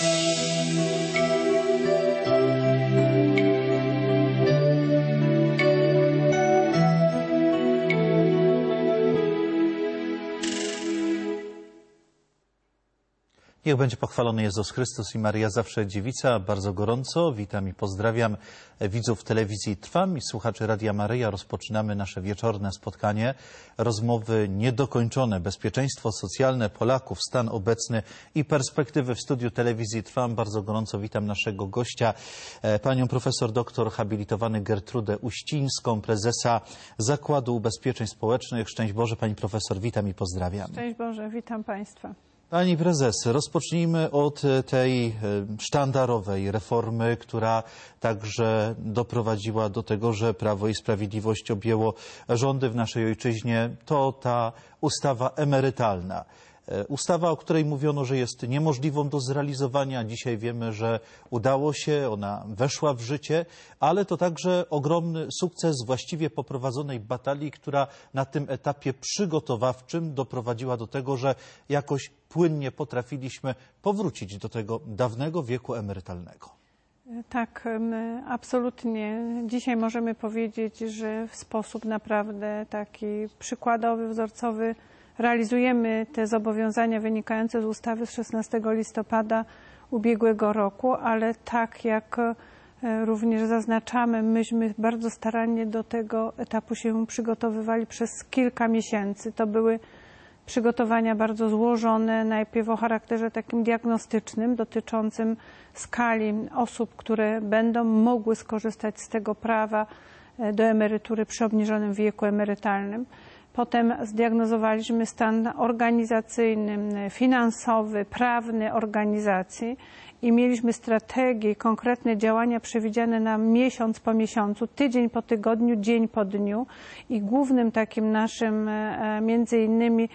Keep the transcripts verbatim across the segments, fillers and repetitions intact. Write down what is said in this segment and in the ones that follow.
Niech będzie pochwalony Jezus Chrystus i Maryja zawsze Dziewica. Bardzo gorąco witam i pozdrawiam widzów telewizji Trwam i słuchaczy Radia Maryja. Rozpoczynamy nasze wieczorne spotkanie. Rozmowy niedokończone. Bezpieczeństwo socjalne Polaków, stan obecny i perspektywy w studiu telewizji Trwam. Bardzo gorąco witam naszego gościa, panią profesor doktor habilitowany Gertrudę Uścińską, prezesa Zakładu Ubezpieczeń Społecznych. Szczęść Boże, pani profesor, witam i pozdrawiam. Szczęść Boże, witam państwa. Pani prezes, rozpocznijmy od tej sztandarowej reformy, która także doprowadziła do tego, że Prawo i Sprawiedliwość objęło rządy w naszej ojczyźnie. To ta ustawa emerytalna. Ustawa, o której mówiono, że jest niemożliwą do zrealizowania. Dzisiaj wiemy, że udało się, ona weszła w życie, ale to także ogromny sukces właściwie poprowadzonej batalii, która na tym etapie przygotowawczym doprowadziła do tego, że jakoś płynnie potrafiliśmy powrócić do tego dawnego wieku emerytalnego. Tak, absolutnie. Dzisiaj możemy powiedzieć, że w sposób naprawdę taki przykładowy, wzorcowy realizujemy te zobowiązania wynikające z ustawy z szesnastego listopada ubiegłego roku, ale tak jak również zaznaczamy, myśmy bardzo starannie do tego etapu się przygotowywali przez kilka miesięcy. To były przygotowania bardzo złożone, najpierw o charakterze takim diagnostycznym, dotyczącym skali osób, które będą mogły skorzystać z tego prawa do emerytury przy obniżonym wieku emerytalnym. Potem zdiagnozowaliśmy stan organizacyjny, finansowy, prawny organizacji i mieliśmy strategie, konkretne działania przewidziane na miesiąc po miesiącu, tydzień po tygodniu, dzień po dniu i głównym takim naszym między innymi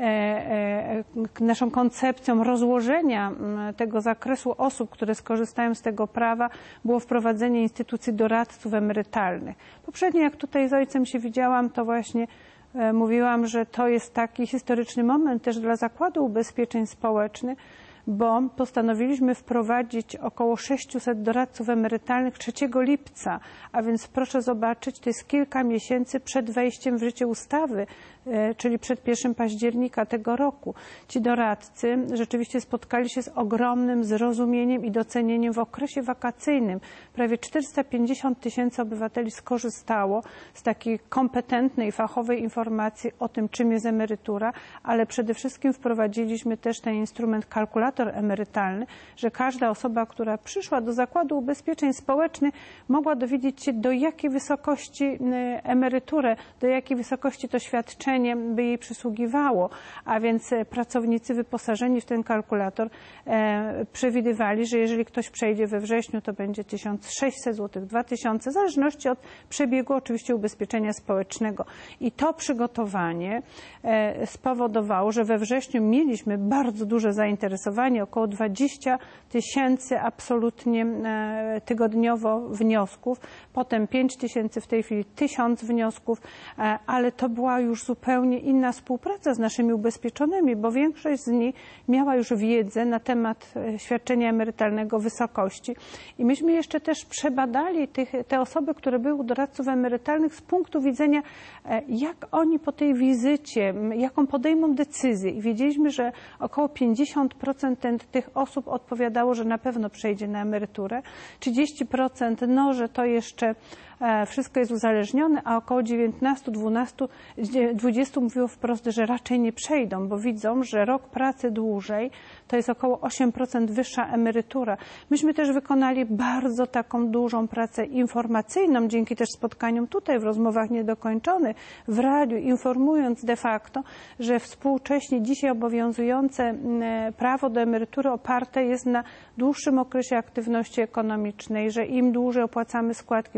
naszą koncepcją rozłożenia tego zakresu osób, które skorzystają z tego prawa, było wprowadzenie instytucji doradców emerytalnych. Poprzednio, jak tutaj z ojcem się widziałam, to właśnie mówiłam, że to jest taki historyczny moment też dla Zakładu Ubezpieczeń Społecznych, bo postanowiliśmy wprowadzić około sześciuset doradców emerytalnych trzeciego lipca, a więc proszę zobaczyć, to jest kilka miesięcy przed wejściem w życie ustawy, czyli przed pierwszym października tego roku. Ci doradcy rzeczywiście spotkali się z ogromnym zrozumieniem i docenieniem w okresie wakacyjnym. Prawie czterysta pięćdziesiąt tysięcy obywateli skorzystało z takiej kompetentnej, fachowej informacji o tym, czym jest emerytura, ale przede wszystkim wprowadziliśmy też ten instrument kalkulator emerytalny, że każda osoba, która przyszła do Zakładu Ubezpieczeń Społecznych, mogła dowiedzieć się, do jakiej wysokości emeryturę, do jakiej wysokości to świadczenie by jej przysługiwało, a więc pracownicy wyposażeni w ten kalkulator e, przewidywali, że jeżeli ktoś przejdzie we wrześniu, to będzie tysiąc sześćset złotych, dwa tysiące, w zależności od przebiegu oczywiście ubezpieczenia społecznego. I to przygotowanie e, spowodowało, że we wrześniu mieliśmy bardzo duże zainteresowanie, około dwadzieścia tysięcy absolutnie e, tygodniowo wniosków, potem pięć tysięcy, w tej chwili tysiąc wniosków, e, ale to była już zupełnie zupełnie inna współpraca z naszymi ubezpieczonymi, bo większość z nich miała już wiedzę na temat świadczenia emerytalnego, wysokości. I myśmy jeszcze też przebadali tych, te osoby, które były u doradców emerytalnych z punktu widzenia, jak oni po tej wizycie, jaką podejmą decyzję. I wiedzieliśmy, że około pięćdziesiąt procent tych osób odpowiadało, że na pewno przejdzie na emeryturę, trzydzieści procent no, że to jeszcze wszystko jest uzależnione, a około dziewiętnaście, dwanaście, dwadzieścia mówiło wprost, że raczej nie przejdą, bo widzą, że rok pracy dłużej to jest około osiem procent wyższa emerytura. Myśmy też wykonali bardzo taką dużą pracę informacyjną, dzięki też spotkaniom tutaj w rozmowach niedokończonych, w radiu, informując de facto, że współcześnie dzisiaj obowiązujące prawo do emerytury oparte jest na dłuższym okresie aktywności ekonomicznej, że im dłużej opłacamy składki, później przechodzimy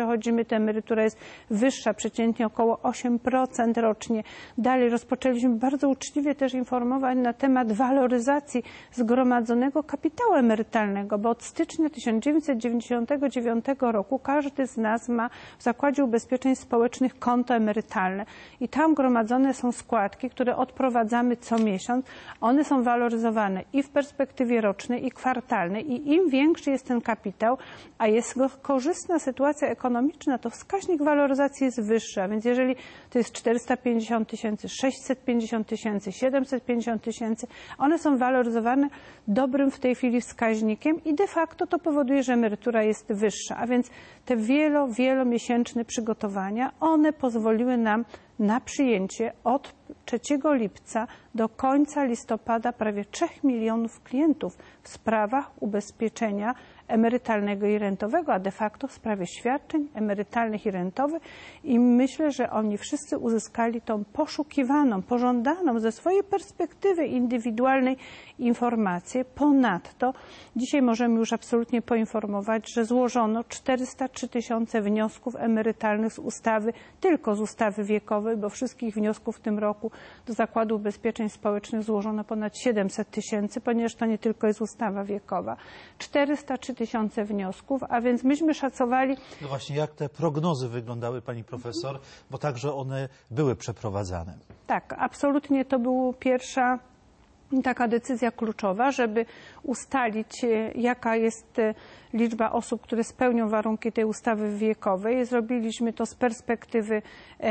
przechodzimy, ta emerytura jest wyższa, przeciętnie około osiem procent rocznie. Dalej rozpoczęliśmy bardzo uczciwie też informować na temat waloryzacji zgromadzonego kapitału emerytalnego, bo od stycznia tysiąc dziewięćset dziewięćdziesiątego dziewiątego roku każdy z nas ma w Zakładzie Ubezpieczeń Społecznych konto emerytalne i tam gromadzone są składki, które odprowadzamy co miesiąc. One są waloryzowane i w perspektywie rocznej, i kwartalnej i im większy jest ten kapitał, a jest korzystna sytuacja ekonomiczna, to wskaźnik waloryzacji jest wyższy, a więc jeżeli to jest czterysta pięćdziesiąt tysięcy, sześćset pięćdziesiąt tysięcy, siedemset pięćdziesiąt tysięcy, one są waloryzowane dobrym w tej chwili wskaźnikiem i de facto to powoduje, że emerytura jest wyższa, a więc te wielo, wielomiesięczne przygotowania, one pozwoliły nam na przyjęcie od trzeciego lipca do końca listopada prawie trzech milionów klientów w sprawach ubezpieczenia emerytalnego i rentowego, a de facto w sprawie świadczeń emerytalnych i rentowych i myślę, że oni wszyscy uzyskali tą poszukiwaną, pożądaną ze swojej perspektywy indywidualnej informację. Ponadto dzisiaj możemy już absolutnie poinformować, że złożono czterysta trzy tysiące wniosków emerytalnych z ustawy, tylko z ustawy wiekowej, bo wszystkich wniosków w tym roku do Zakładu Ubezpieczeń Społecznych złożono ponad siedemset tysięcy, ponieważ to nie tylko jest ustawa wiekowa. czterysta trzy tysiące wniosków, a więc myśmy szacowali... No właśnie, jak te prognozy wyglądały, pani profesor, bo także one były przeprowadzane. Tak, absolutnie to była pierwsza taka decyzja kluczowa, żeby ustalić, jaka jest liczba osób, które spełnią warunki tej ustawy wiekowej. Zrobiliśmy to z perspektywy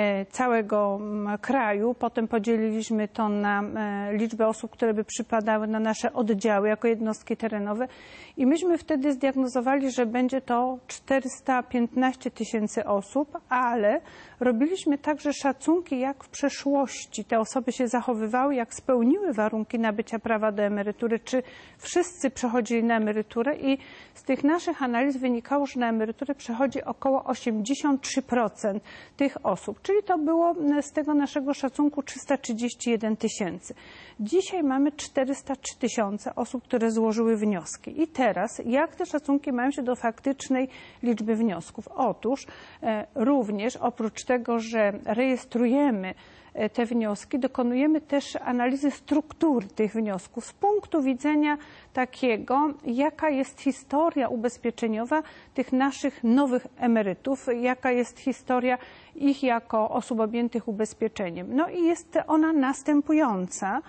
całego kraju, potem podzieliliśmy to na liczbę osób, które by przypadały na nasze oddziały jako jednostki terenowe i myśmy wtedy zdiagnozowali, że będzie to czterysta piętnaście tysięcy osób, ale robiliśmy także szacunki, jak w przeszłości te osoby się zachowywały, jak spełniły warunki nabycia prawa do emerytury, czy wszyscy przechodzili na emeryturę i z tych naszych analiz wynikało, że na emeryturę przechodzi około osiemdziesiąt trzy procent tych osób, czyli to było z tego naszego szacunku trzysta trzydzieści jeden tysięcy. Dzisiaj mamy czterysta trzy tysiące osób, które złożyły wnioski. I teraz, jak te szacunki mają się do faktycznej liczby wniosków? Otóż e, również oprócz tego, że rejestrujemy te wnioski, dokonujemy też analizy struktury tych wniosków z punktu widzenia takiego, jaka jest historia ubezpieczeniowa tych naszych nowych emerytów, jaka jest historia ich jako osób objętych ubezpieczeniem. No i jest ona następująca,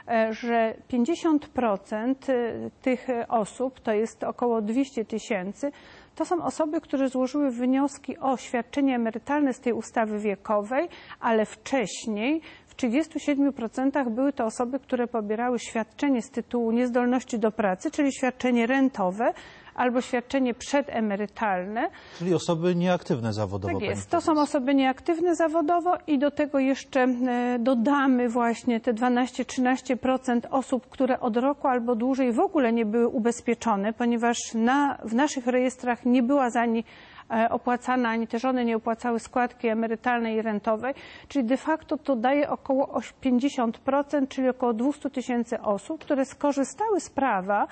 że pięćdziesiąt procent tych osób, to jest około dwieście tysięcy, to są osoby, które złożyły wnioski o świadczenie emerytalne z tej ustawy wiekowej, ale wcześniej w trzydziestu siedmiu procentach były to osoby, które pobierały świadczenie z tytułu niezdolności do pracy, czyli świadczenie rentowe albo świadczenie przedemerytalne. Czyli osoby nieaktywne zawodowo. Tak jest, to są osoby nieaktywne zawodowo i do tego jeszcze dodamy właśnie te dwanaście do trzynastu procent osób, które od roku albo dłużej w ogóle nie były ubezpieczone, ponieważ na, w naszych rejestrach nie była za nie opłacana, ani też one nie opłacały składki emerytalnej i rentowej, czyli de facto to daje około pięćdziesiąt procent, czyli około dwieście tysięcy osób, które skorzystały z prawa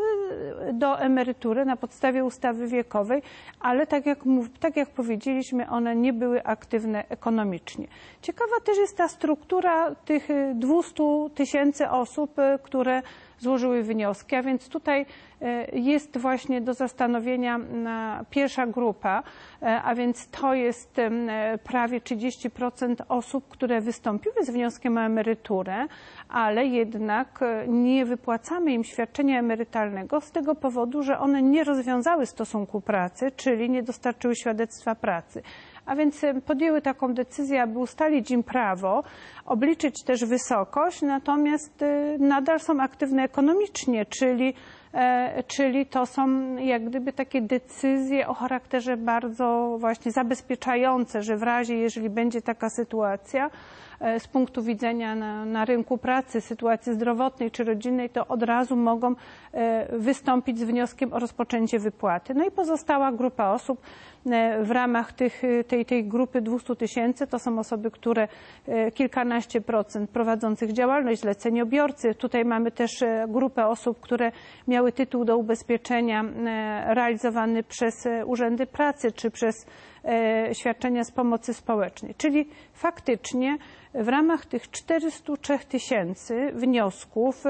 do emerytury na podstawie ustawy wiekowej, ale tak jak, mów, tak jak powiedzieliśmy, one nie były aktywne ekonomicznie. Ciekawa też jest ta struktura tych dwustu tysięcy osób, które złożyły wnioski, a więc tutaj jest właśnie do zastanowienia pierwsza grupa, a więc to jest prawie trzydzieści procent osób, które wystąpiły z wnioskiem o emeryturę, ale jednak nie wypłacamy im świadczenia emerytalnego z tego powodu, że one nie rozwiązały stosunku pracy, czyli nie dostarczyły świadectwa pracy. A więc podjęły taką decyzję, aby ustalić im prawo, obliczyć też wysokość, natomiast nadal są aktywne ekonomicznie, czyli, czyli to są jak gdyby takie decyzje o charakterze bardzo właśnie zabezpieczające, że w razie, jeżeli będzie taka sytuacja z punktu widzenia na, na rynku pracy, sytuacji zdrowotnej czy rodzinnej, to od razu mogą wystąpić z wnioskiem o rozpoczęcie wypłaty. No i pozostała grupa osób w ramach tych, tej, tej grupy dwustu tysięcy to są osoby, które kilkanaście procent prowadzących działalność, zleceniobiorcy. Tutaj mamy też grupę osób, które miały tytuł do ubezpieczenia realizowany przez urzędy pracy czy przez świadczenia z pomocy społecznej. Czyli faktycznie w ramach tych czterystu trzech tysięcy wniosków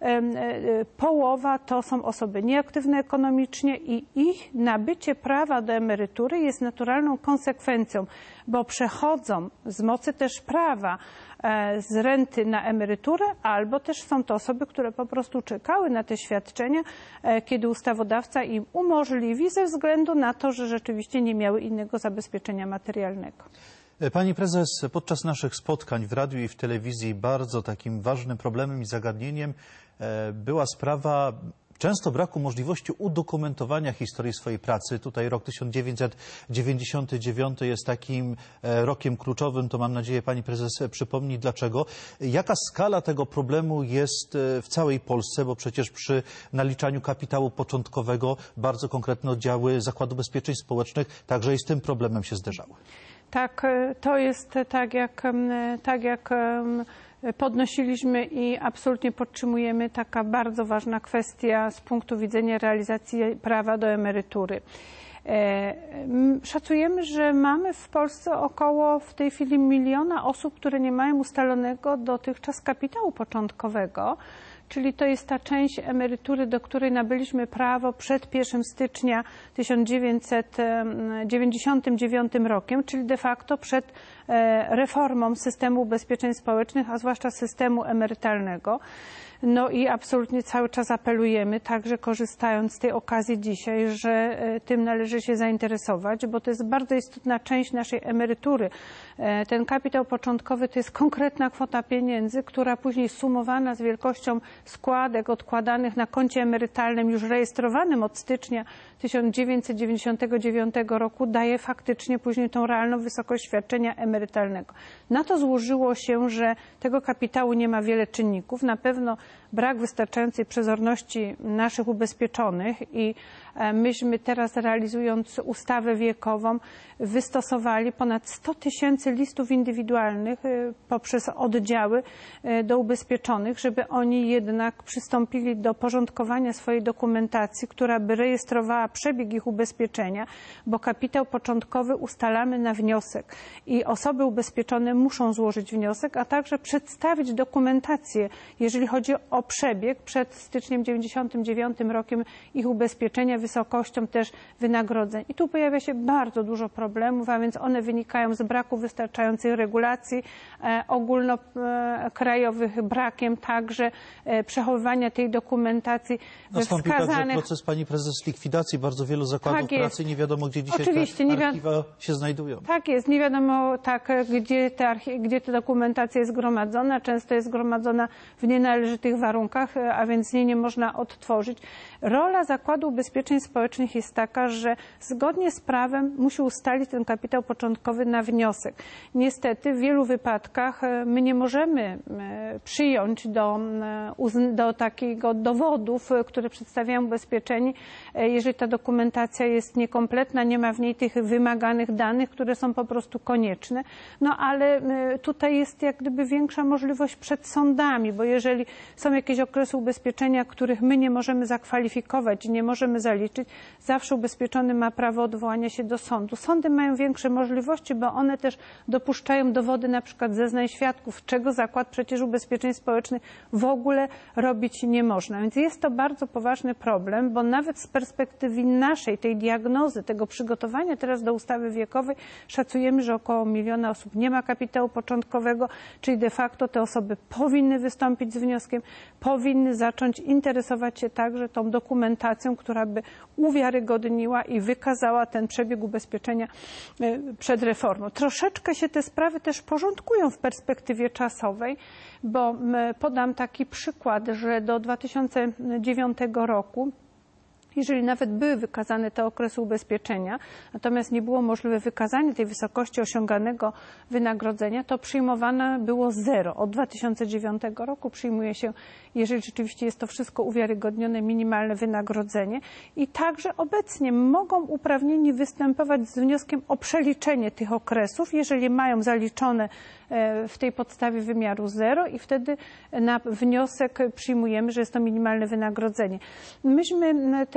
połowa to są osoby nieaktywne ekonomicznie i ich nabycie prawa do emerytury jest naturalną konsekwencją, bo przechodzą z mocy też prawa z renty na emeryturę, albo też są to osoby, które po prostu czekały na te świadczenia, kiedy ustawodawca im umożliwi ze względu na to, że rzeczywiście nie miały innego zabezpieczenia materialnego. Pani prezes, podczas naszych spotkań w radiu i w telewizji bardzo takim ważnym problemem i zagadnieniem była sprawa często braku możliwości udokumentowania historii swojej pracy. Tutaj rok tysiąc dziewięćset dziewięćdziesiąty dziewiąty jest takim rokiem kluczowym. To mam nadzieję pani prezes przypomni dlaczego. Jaka skala tego problemu jest w całej Polsce, bo przecież przy naliczaniu kapitału początkowego bardzo konkretne oddziały Zakładu Ubezpieczeń Społecznych także i z tym problemem się zderzały. Tak, to jest tak jak, tak jak podnosiliśmy i absolutnie podtrzymujemy, taka bardzo ważna kwestia z punktu widzenia realizacji prawa do emerytury. Szacujemy, że mamy w Polsce około w tej chwili miliona osób, które nie mają ustalonego dotychczas kapitału początkowego. Czyli to jest ta część emerytury, do której nabyliśmy prawo przed pierwszego stycznia tysiąc dziewięćset dziewięćdziesiątym dziewiątym rokiem, czyli de facto przed reformą systemu ubezpieczeń społecznych, a zwłaszcza systemu emerytalnego. No i absolutnie cały czas apelujemy, także korzystając z tej okazji dzisiaj, że tym należy się zainteresować, bo to jest bardzo istotna część naszej emerytury. Ten kapitał początkowy to jest konkretna kwota pieniędzy, która później sumowana z wielkością składek odkładanych na koncie emerytalnym już rejestrowanym od stycznia tysiąc dziewięćset dziewięćdziesiątego dziewiątego roku daje faktycznie później tą realną wysokość świadczenia emerytalnego. Na to złożyło się, że tego kapitału nie ma wiele czynników. Na pewno brak wystarczającej przezorności naszych ubezpieczonych i myśmy teraz, realizując ustawę wiekową, wystosowali ponad sto tysięcy listów indywidualnych poprzez oddziały do ubezpieczonych, żeby oni jednak przystąpili do porządkowania swojej dokumentacji, która by rejestrowała przebieg ich ubezpieczenia, bo kapitał początkowy ustalamy na wniosek i osoby ubezpieczone muszą złożyć wniosek, a także przedstawić dokumentację, jeżeli chodzi o przebieg przed styczniem dziewięćdziesiątym dziewiątym rokiem ich ubezpieczenia, wysokością też wynagrodzeń. I tu pojawia się bardzo dużo problemów, a więc one wynikają z braku wystarczających regulacji e, ogólnokrajowych, brakiem także e, przechowywania tej dokumentacji Nastąpił wskazanych... także proces pani prezes likwidacji bardzo wielu zakładów tak pracy. Nie wiadomo, gdzie dzisiaj Oczywiście, te archiwa wi... się znajdują. Tak jest, nie wiadomo tak, gdzie, te archi... gdzie ta dokumentacja jest zgromadzona. Często jest zgromadzona w nienależytych warunkach, a więc jej nie można odtworzyć. Rola Zakładu Ubezpieczeń Społecznych jest taka, że zgodnie z prawem musi ustalić ten kapitał początkowy na wniosek. Niestety w wielu wypadkach my nie możemy przyjąć do, do takiego dowodów, które przedstawiają ubezpieczeni, jeżeli ta dokumentacja jest niekompletna, nie ma w niej tych wymaganych danych, które są po prostu konieczne. No ale tutaj jest jak gdyby większa możliwość przed sądami, bo jeżeli są jakieś okresy ubezpieczenia, których my nie możemy zakwalifikować i nie możemy zaliczyć, zawsze ubezpieczony ma prawo odwołania się do sądu. Sądy mają większe możliwości, bo one też dopuszczają dowody na przykład zeznań świadków, czego Zakład przecież Ubezpieczeń Społecznych w ogóle robić nie można. Więc jest to bardzo poważny problem, bo nawet z perspektywy naszej, tej diagnozy, tego przygotowania teraz do ustawy wiekowej szacujemy, że około miliona osób nie ma kapitału początkowego, czyli de facto te osoby powinny wystąpić z wnioskiem, powinny zacząć interesować się także tą dokumentacją, która by uwiarygodniła i wykazała ten przebieg ubezpieczenia przed reformą. Troszeczkę się te sprawy też porządkują w perspektywie czasowej, bo podam taki przykład, że do dwa tysiące dziewiątego roku, jeżeli nawet były wykazane te okresy ubezpieczenia, natomiast nie było możliwe wykazanie tej wysokości osiąganego wynagrodzenia, to przyjmowane było zero. Od dwa tysiące dziewiątego roku przyjmuje się, jeżeli rzeczywiście jest to wszystko uwiarygodnione, minimalne wynagrodzenie i także obecnie mogą uprawnieni występować z wnioskiem o przeliczenie tych okresów, jeżeli mają zaliczone w tej podstawie wymiaru zero i wtedy na wniosek przyjmujemy, że jest to minimalne wynagrodzenie. Myśmy też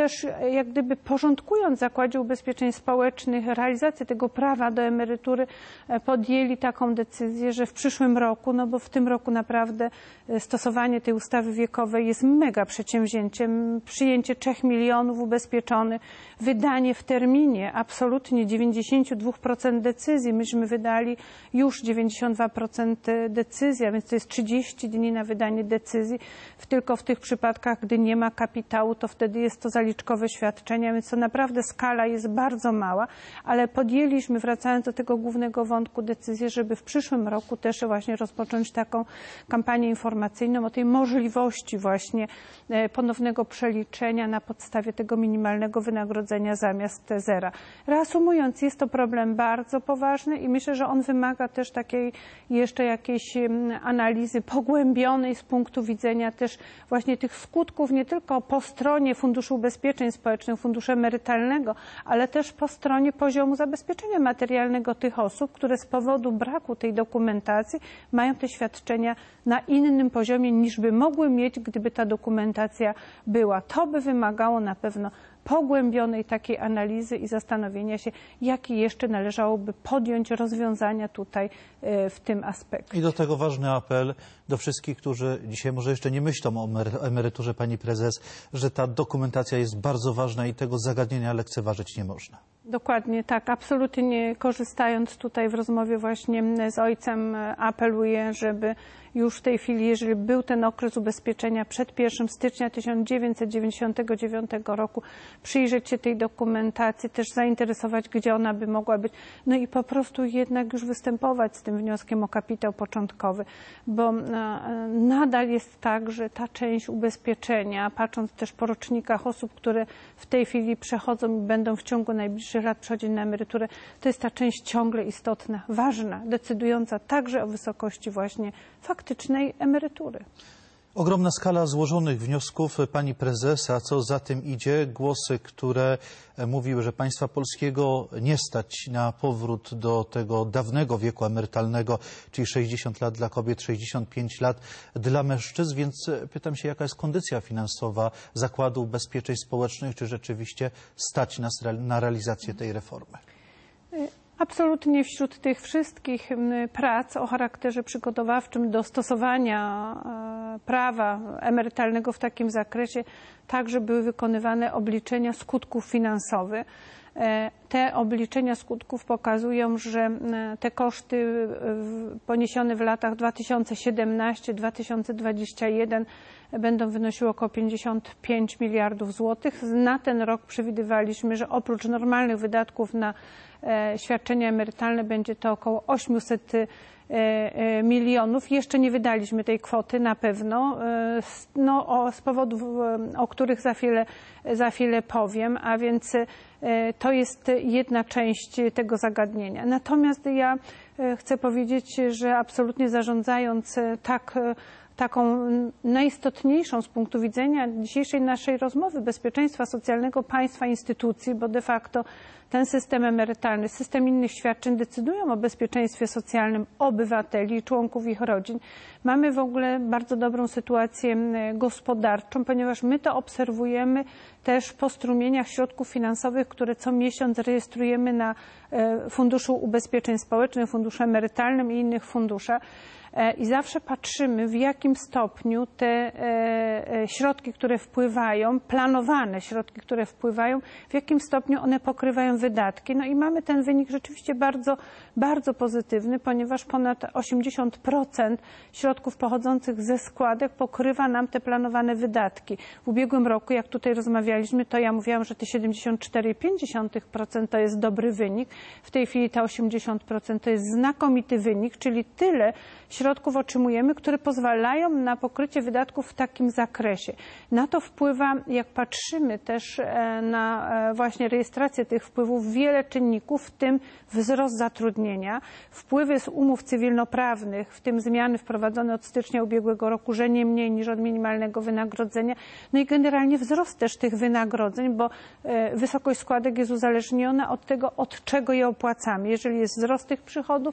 też jak gdyby porządkując w Zakładzie Ubezpieczeń Społecznych realizację tego prawa do emerytury, podjęli taką decyzję, że w przyszłym roku, no bo w tym roku naprawdę stosowanie tej ustawy wiekowej jest mega przedsięwzięciem, przyjęcie trzech milionów ubezpieczonych, wydanie w terminie absolutnie dziewięćdziesiąt dwa procent decyzji. Myśmy wydali już dziewięćdziesiąt dwa procent decyzji, a więc to jest trzydzieści dni na wydanie decyzji. Tylko w tych przypadkach, gdy nie ma kapitału, to wtedy jest to zaliczkowe świadczenie, więc to naprawdę skala jest bardzo mała, ale podjęliśmy, wracając do tego głównego wątku, decyzję, żeby w przyszłym roku też właśnie rozpocząć taką kampanię informacyjną o tej możliwości właśnie ponownego przeliczenia na podstawie tego minimalnego wynagrodzenia zamiast zera. Reasumując, jest to problem bardzo poważny i myślę, że on wymaga też takiej jeszcze jakiejś analizy pogłębionej z punktu widzenia też właśnie tych skutków nie tylko po stronie Funduszu Ubezpieczeń Społecznych, Funduszu Emerytalnego, ale też po stronie poziomu zabezpieczenia materialnego tych osób, które z powodu braku tej dokumentacji mają te świadczenia na innym poziomie niż by mogły mieć, gdyby ta dokumentacja była. To by wymagało na pewno pogłębionej takiej analizy i zastanowienia się, jakie jeszcze należałoby podjąć rozwiązania tutaj w tym aspekcie. I do tego ważny apel do wszystkich, którzy dzisiaj może jeszcze nie myślą o emeryturze pani prezes, że ta dokumentacja jest bardzo ważna i tego zagadnienia lekceważyć nie można. Dokładnie tak. Absolutnie korzystając tutaj w rozmowie właśnie z ojcem apeluję, żeby już w tej chwili, jeżeli był ten okres ubezpieczenia przed pierwszego stycznia tysiąc dziewięćset dziewięćdziesiątego dziewiątego roku, przyjrzeć się tej dokumentacji, też zainteresować, gdzie ona by mogła być, no i po prostu jednak już występować z tym wnioskiem o kapitał początkowy, bo nadal jest tak, że ta część ubezpieczenia, patrząc też po rocznikach osób, które w tej chwili przechodzą i będą w ciągu najbliższych lat przechodzić na emeryturę, to jest ta część ciągle istotna, ważna, decydująca także o wysokości właśnie faktycznej emerytury. Ogromna skala złożonych wniosków pani prezes, a co za tym idzie, głosy, które mówiły, że państwa polskiego nie stać na powrót do tego dawnego wieku emerytalnego, czyli sześćdziesiąt lat dla kobiet, sześćdziesiąt pięć lat dla mężczyzn, więc pytam się, jaka jest kondycja finansowa Zakładu Ubezpieczeń Społecznych, czy rzeczywiście stać nas na realizację tej reformy? Absolutnie wśród tych wszystkich prac o charakterze przygotowawczym do stosowania prawa emerytalnego w takim zakresie także były wykonywane obliczenia skutków finansowych. Te obliczenia skutków pokazują, że te koszty poniesione w latach dwa tysiące siedemnastym do dwa tysiące dwudziestego pierwszego będą wynosiły około pięćdziesiąt pięć miliardów złotych. Na ten rok przewidywaliśmy, że oprócz normalnych wydatków na świadczenia emerytalne będzie to około osiemset milionów. Jeszcze nie wydaliśmy tej kwoty na pewno, no, o, z powodów, o których za chwilę, za chwilę powiem, a więc to jest jedna część tego zagadnienia. Natomiast ja chcę powiedzieć, że absolutnie zarządzając tak taką najistotniejszą z punktu widzenia dzisiejszej naszej rozmowy bezpieczeństwa socjalnego państwa, instytucji, bo de facto ten system emerytalny, system innych świadczeń decydują o bezpieczeństwie socjalnym obywateli i członków ich rodzin. Mamy w ogóle bardzo dobrą sytuację gospodarczą, ponieważ my to obserwujemy też po strumieniach środków finansowych, które co miesiąc rejestrujemy na Funduszu Ubezpieczeń Społecznych, Funduszu Emerytalnym i innych funduszach. I zawsze patrzymy, w jakim stopniu te środki, które wpływają, planowane środki, które wpływają, w jakim stopniu one pokrywają wydatki. No i mamy ten wynik rzeczywiście bardzo, bardzo pozytywny, ponieważ ponad osiemdziesiąt procent środków pochodzących ze składek pokrywa nam te planowane wydatki. W ubiegłym roku, jak tutaj rozmawialiśmy, to ja mówiłam, że te siedemdziesiąt cztery przecinek pięć procent to jest dobry wynik. W tej chwili te osiemdziesiąt procent to jest znakomity wynik, czyli tyle środków otrzymujemy, które pozwalają na pokrycie wydatków w takim zakresie. Na to wpływa, jak patrzymy też na właśnie rejestrację tych wpływów, wiele czynników, w tym wzrost zatrudnienia, wpływy z umów cywilnoprawnych, w tym zmiany wprowadzone od stycznia ubiegłego roku, że nie mniej niż od minimalnego wynagrodzenia, no i generalnie wzrost też tych wynagrodzeń, bo wysokość składek jest uzależniona od tego, od czego je opłacamy. Jeżeli jest wzrost tych przychodów,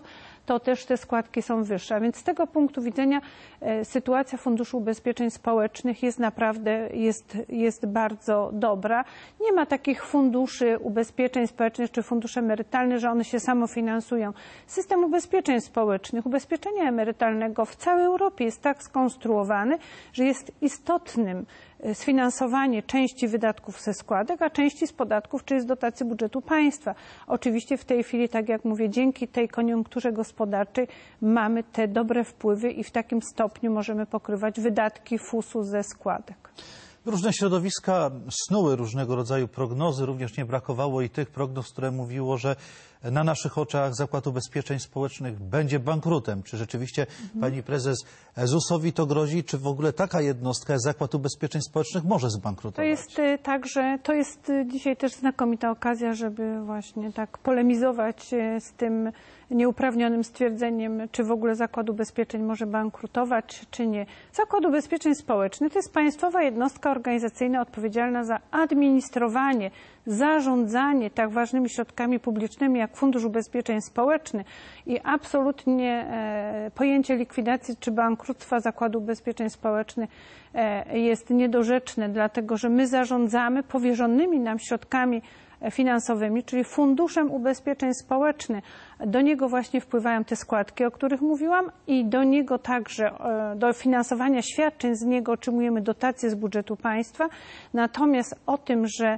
to też te składki są wyższe. A więc z tego punktu widzenia e, sytuacja Funduszu Ubezpieczeń Społecznych jest naprawdę jest, jest bardzo dobra. Nie ma takich funduszy ubezpieczeń społecznych czy funduszy emerytalnych, że one się samofinansują. System ubezpieczeń społecznych, ubezpieczenia emerytalnego w całej Europie jest tak skonstruowany, że jest istotnym sfinansowanie części wydatków ze składek, a części z podatków czy z dotacji budżetu państwa. Oczywiście w tej chwili, tak jak mówię, dzięki tej koniunkturze gospodarczej mamy te dobre wpływy i w takim stopniu możemy pokrywać wydatki fusu ze składek. Różne środowiska snuły różnego rodzaju prognozy, również nie brakowało i tych prognoz, które mówiło, że na naszych oczach Zakład Ubezpieczeń Społecznych będzie bankrutem. Czy rzeczywiście mhm. pani prezes zusowi to grozi, czy w ogóle taka jednostka jak Zakład Ubezpieczeń Społecznych może zbankrutować? To jest także, to jest dzisiaj też znakomita okazja, żeby właśnie tak polemizować z tym nieuprawnionym stwierdzeniem, czy w ogóle Zakład Ubezpieczeń może bankrutować, czy nie. Zakład Ubezpieczeń Społecznych to jest państwowa jednostka organizacyjna odpowiedzialna za administrowanie, zarządzanie tak ważnymi środkami publicznymi jak Fundusz Ubezpieczeń Społecznych i absolutnie e, pojęcie likwidacji czy bankructwa Zakładu Ubezpieczeń Społecznych e, jest niedorzeczne, dlatego że my zarządzamy powierzonymi nam środkami finansowymi, czyli Funduszem Ubezpieczeń Społecznych. Do niego właśnie wpływają te składki, o których mówiłam i do niego także, do finansowania świadczeń z niego otrzymujemy dotacje z budżetu państwa. Natomiast o tym, że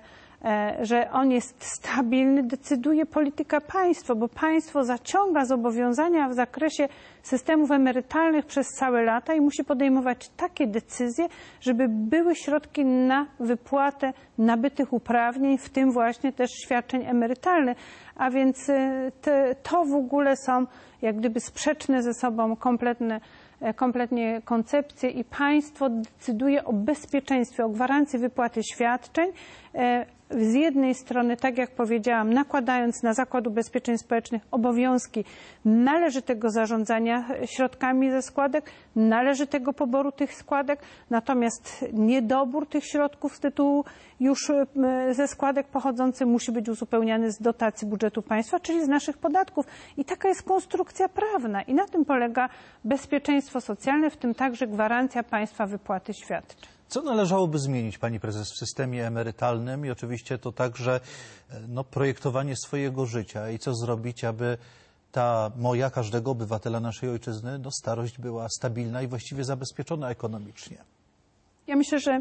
że on jest stabilny, decyduje polityka państwa, bo państwo zaciąga zobowiązania w zakresie systemów emerytalnych przez całe lata i musi podejmować takie decyzje, żeby były środki na wypłatę nabytych uprawnień, w tym właśnie też świadczeń emerytalnych. A więc te, to w ogóle są jak gdyby sprzeczne ze sobą kompletne kompletnie koncepcje i państwo decyduje o bezpieczeństwie, o gwarancji wypłaty świadczeń. Z jednej strony, tak jak powiedziałam, nakładając na Zakład Ubezpieczeń Społecznych obowiązki należytego zarządzania środkami ze składek, należytego poboru tych składek, natomiast niedobór tych środków z tytułu już ze składek pochodzący musi być uzupełniany z dotacji budżetu państwa, czyli z naszych podatków. I taka jest konstrukcja prawna i na tym polega bezpieczeństwo socjalne, w tym także gwarancja państwa wypłaty świadczeń. Co należałoby zmienić, pani prezes, w systemie emerytalnym i oczywiście to także no, projektowanie swojego życia i co zrobić, aby ta moja, każdego obywatela naszej ojczyzny, no, starość była stabilna i właściwie zabezpieczona ekonomicznie? Ja myślę, że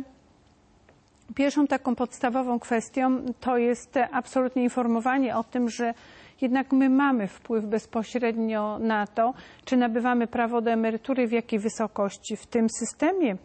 pierwszą taką podstawową kwestią to jest absolutnie informowanie o tym, że jednak my mamy wpływ bezpośrednio na to, czy nabywamy prawo do emerytury, w jakiej wysokości. W tym systemie,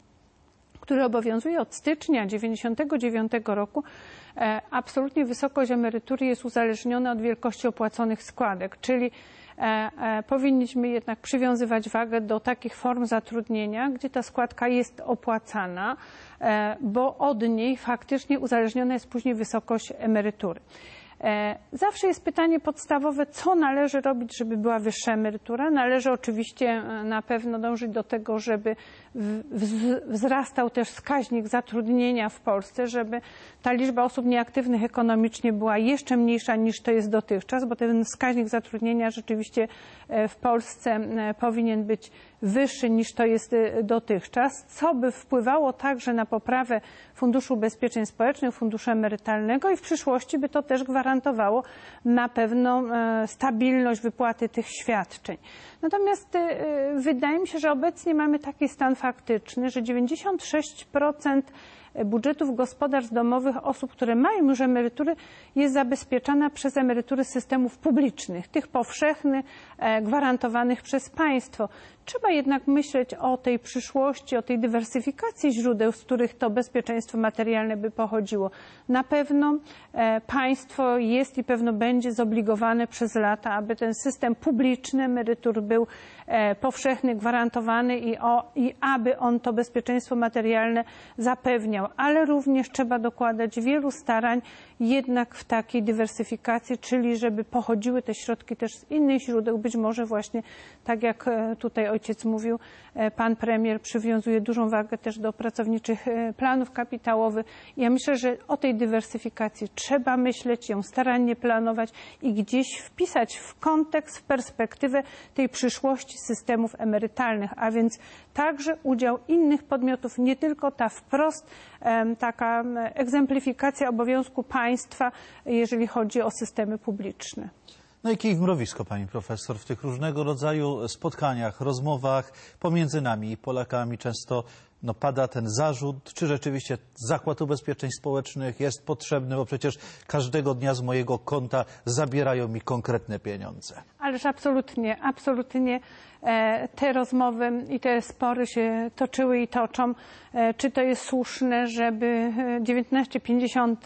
który obowiązuje od stycznia tysiąc dziewięćset dziewięćdziesiątego dziewiątego roku, e, absolutnie wysokość emerytury jest uzależniona od wielkości opłaconych składek, czyli e, e, powinniśmy jednak przywiązywać wagę do takich form zatrudnienia, gdzie ta składka jest opłacana, e, bo od niej faktycznie uzależniona jest później wysokość emerytury. Zawsze jest pytanie podstawowe, co należy robić, żeby była wyższa emerytura. Należy oczywiście na pewno dążyć do tego, żeby wzrastał też wskaźnik zatrudnienia w Polsce, żeby ta liczba osób nieaktywnych ekonomicznie była jeszcze mniejsza niż to jest dotychczas, bo ten wskaźnik zatrudnienia rzeczywiście w Polsce powinien być wyższy niż to jest dotychczas, co by wpływało także na poprawę Funduszu Ubezpieczeń Społecznych, Funduszu Emerytalnego i w przyszłości by to też gwarantowało na pewno stabilność wypłaty tych świadczeń. Natomiast wydaje mi się, że obecnie mamy taki stan faktyczny, że dziewięćdziesiąt sześć procent budżetów gospodarstw domowych osób, które mają już emerytury, jest zabezpieczana przez emerytury z systemów publicznych, tych powszechnych, gwarantowanych przez państwo. Trzeba jednak myśleć o tej przyszłości, o tej dywersyfikacji źródeł, z których to bezpieczeństwo materialne by pochodziło. Na pewno państwo jest i pewno będzie zobligowane przez lata, aby ten system publiczny emerytur był powszechny, gwarantowany i, o, i aby on to bezpieczeństwo materialne zapewniał. funkcjonują, ale również trzeba dokładać wielu starań jednak w takiej dywersyfikacji, czyli żeby pochodziły te środki też z innych źródeł, być może właśnie tak jak tutaj ojciec mówił, pan premier przywiązuje dużą wagę też do pracowniczych planów kapitałowych. Ja myślę, że o tej dywersyfikacji trzeba myśleć, ją starannie planować i gdzieś wpisać w kontekst, w perspektywę tej przyszłości systemów emerytalnych, a więc także udział innych podmiotów, nie tylko ta wprost taka egzemplifikacja obowiązku państwa, jeżeli chodzi o systemy publiczne. No i kij w mrowisko, pani profesor, w tych różnego rodzaju spotkaniach, rozmowach pomiędzy nami i Polakami często no, pada ten zarzut, czy rzeczywiście Zakład Ubezpieczeń Społecznych jest potrzebny, bo przecież każdego dnia z mojego konta zabierają mi konkretne pieniądze. Ależ absolutnie, absolutnie te rozmowy i te spory się toczyły i toczą. Czy to jest słuszne, żeby dziewiętnaście pięćdziesiąt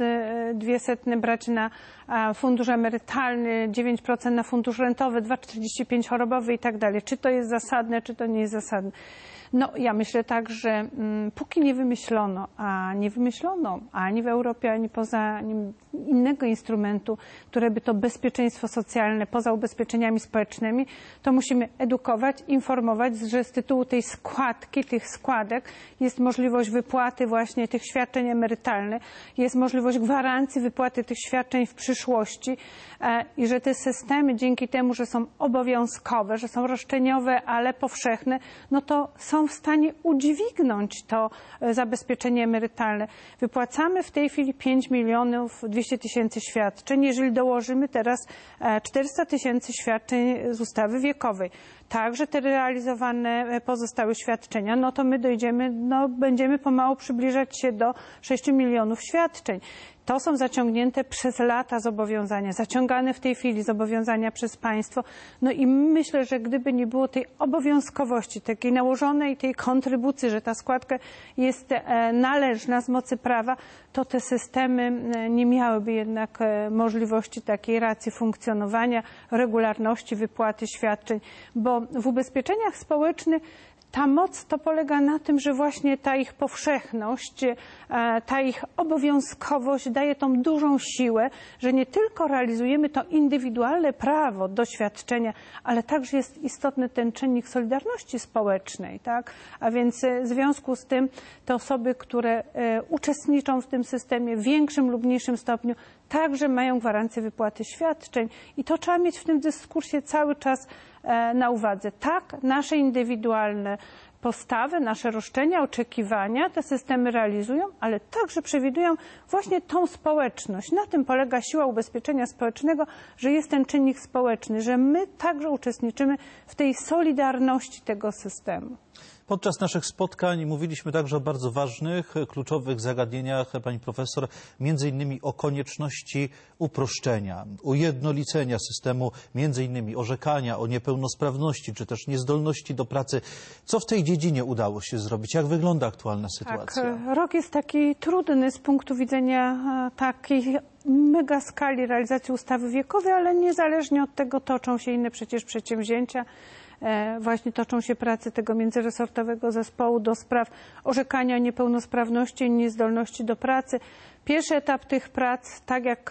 dwa brać na fundusz emerytalny, dziewięć procent na fundusz rentowy, dwa przecinek czterdzieści pięć chorobowy i tak dalej. Czy to jest zasadne, czy to nie jest zasadne? No, ja myślę tak, że mm, póki nie wymyślono, a nie wymyślono ani w Europie, ani poza nim innego instrumentu, które by to bezpieczeństwo socjalne poza ubezpieczeniami społecznymi, to musimy edukować, informować, że z tytułu tej składki, tych składek jest możliwość wypłaty właśnie tych świadczeń emerytalnych, jest możliwość gwarancji wypłaty tych świadczeń w przyszłości e, i że te systemy dzięki temu, że są obowiązkowe, że są roszczeniowe, ale powszechne, no to są w stanie udźwignąć to zabezpieczenie emerytalne. Wypłacamy w tej chwili pięć milionów dwieście tysięcy świadczeń. Jeżeli dołożymy teraz czterysta tysięcy świadczeń z ustawy wiekowej, także te realizowane pozostałe świadczenia, no to my dojdziemy, no będziemy pomału przybliżać się do sześciu milionów świadczeń. To są zaciągnięte przez lata zobowiązania, zaciągane w tej chwili zobowiązania przez państwo. No i myślę, że gdyby nie było tej obowiązkowości, takiej nałożonej tej kontrybucji, że ta składka jest należna z mocy prawa, to te systemy nie miałyby jednak możliwości takiej racji funkcjonowania, regularności wypłaty świadczeń, bo w ubezpieczeniach społecznych ta moc to polega na tym, że właśnie ta ich powszechność, ta ich obowiązkowość daje tą dużą siłę, że nie tylko realizujemy to indywidualne prawo do świadczenia, ale także jest istotny ten czynnik solidarności społecznej, tak? A więc w związku z tym te osoby, które uczestniczą w tym systemie w większym lub mniejszym stopniu, także mają gwarancję wypłaty świadczeń i to trzeba mieć w tym dyskursie cały czas na uwadze. Tak, nasze indywidualne postawy, nasze roszczenia, oczekiwania te systemy realizują, ale także przewidują właśnie tą społeczność. Na tym polega siła ubezpieczenia społecznego, że jest ten czynnik społeczny, że my także uczestniczymy w tej solidarności tego systemu. Podczas naszych spotkań mówiliśmy także o bardzo ważnych, kluczowych zagadnieniach, pani profesor, między innymi o konieczności uproszczenia, ujednolicenia systemu, między innymi orzekania o niepełnosprawności, czy też niezdolności do pracy. Co w tej dziedzinie udało się zrobić? Jak wygląda aktualna sytuacja? Tak, rok jest taki trudny z punktu widzenia takiej mega skali realizacji ustawy wiekowej, ale niezależnie od tego toczą się inne przecież przedsięwzięcia. Właśnie toczą się prace tego międzyresortowego zespołu do spraw orzekania o niepełnosprawności i niezdolności do pracy. Pierwszy etap tych prac, tak jak,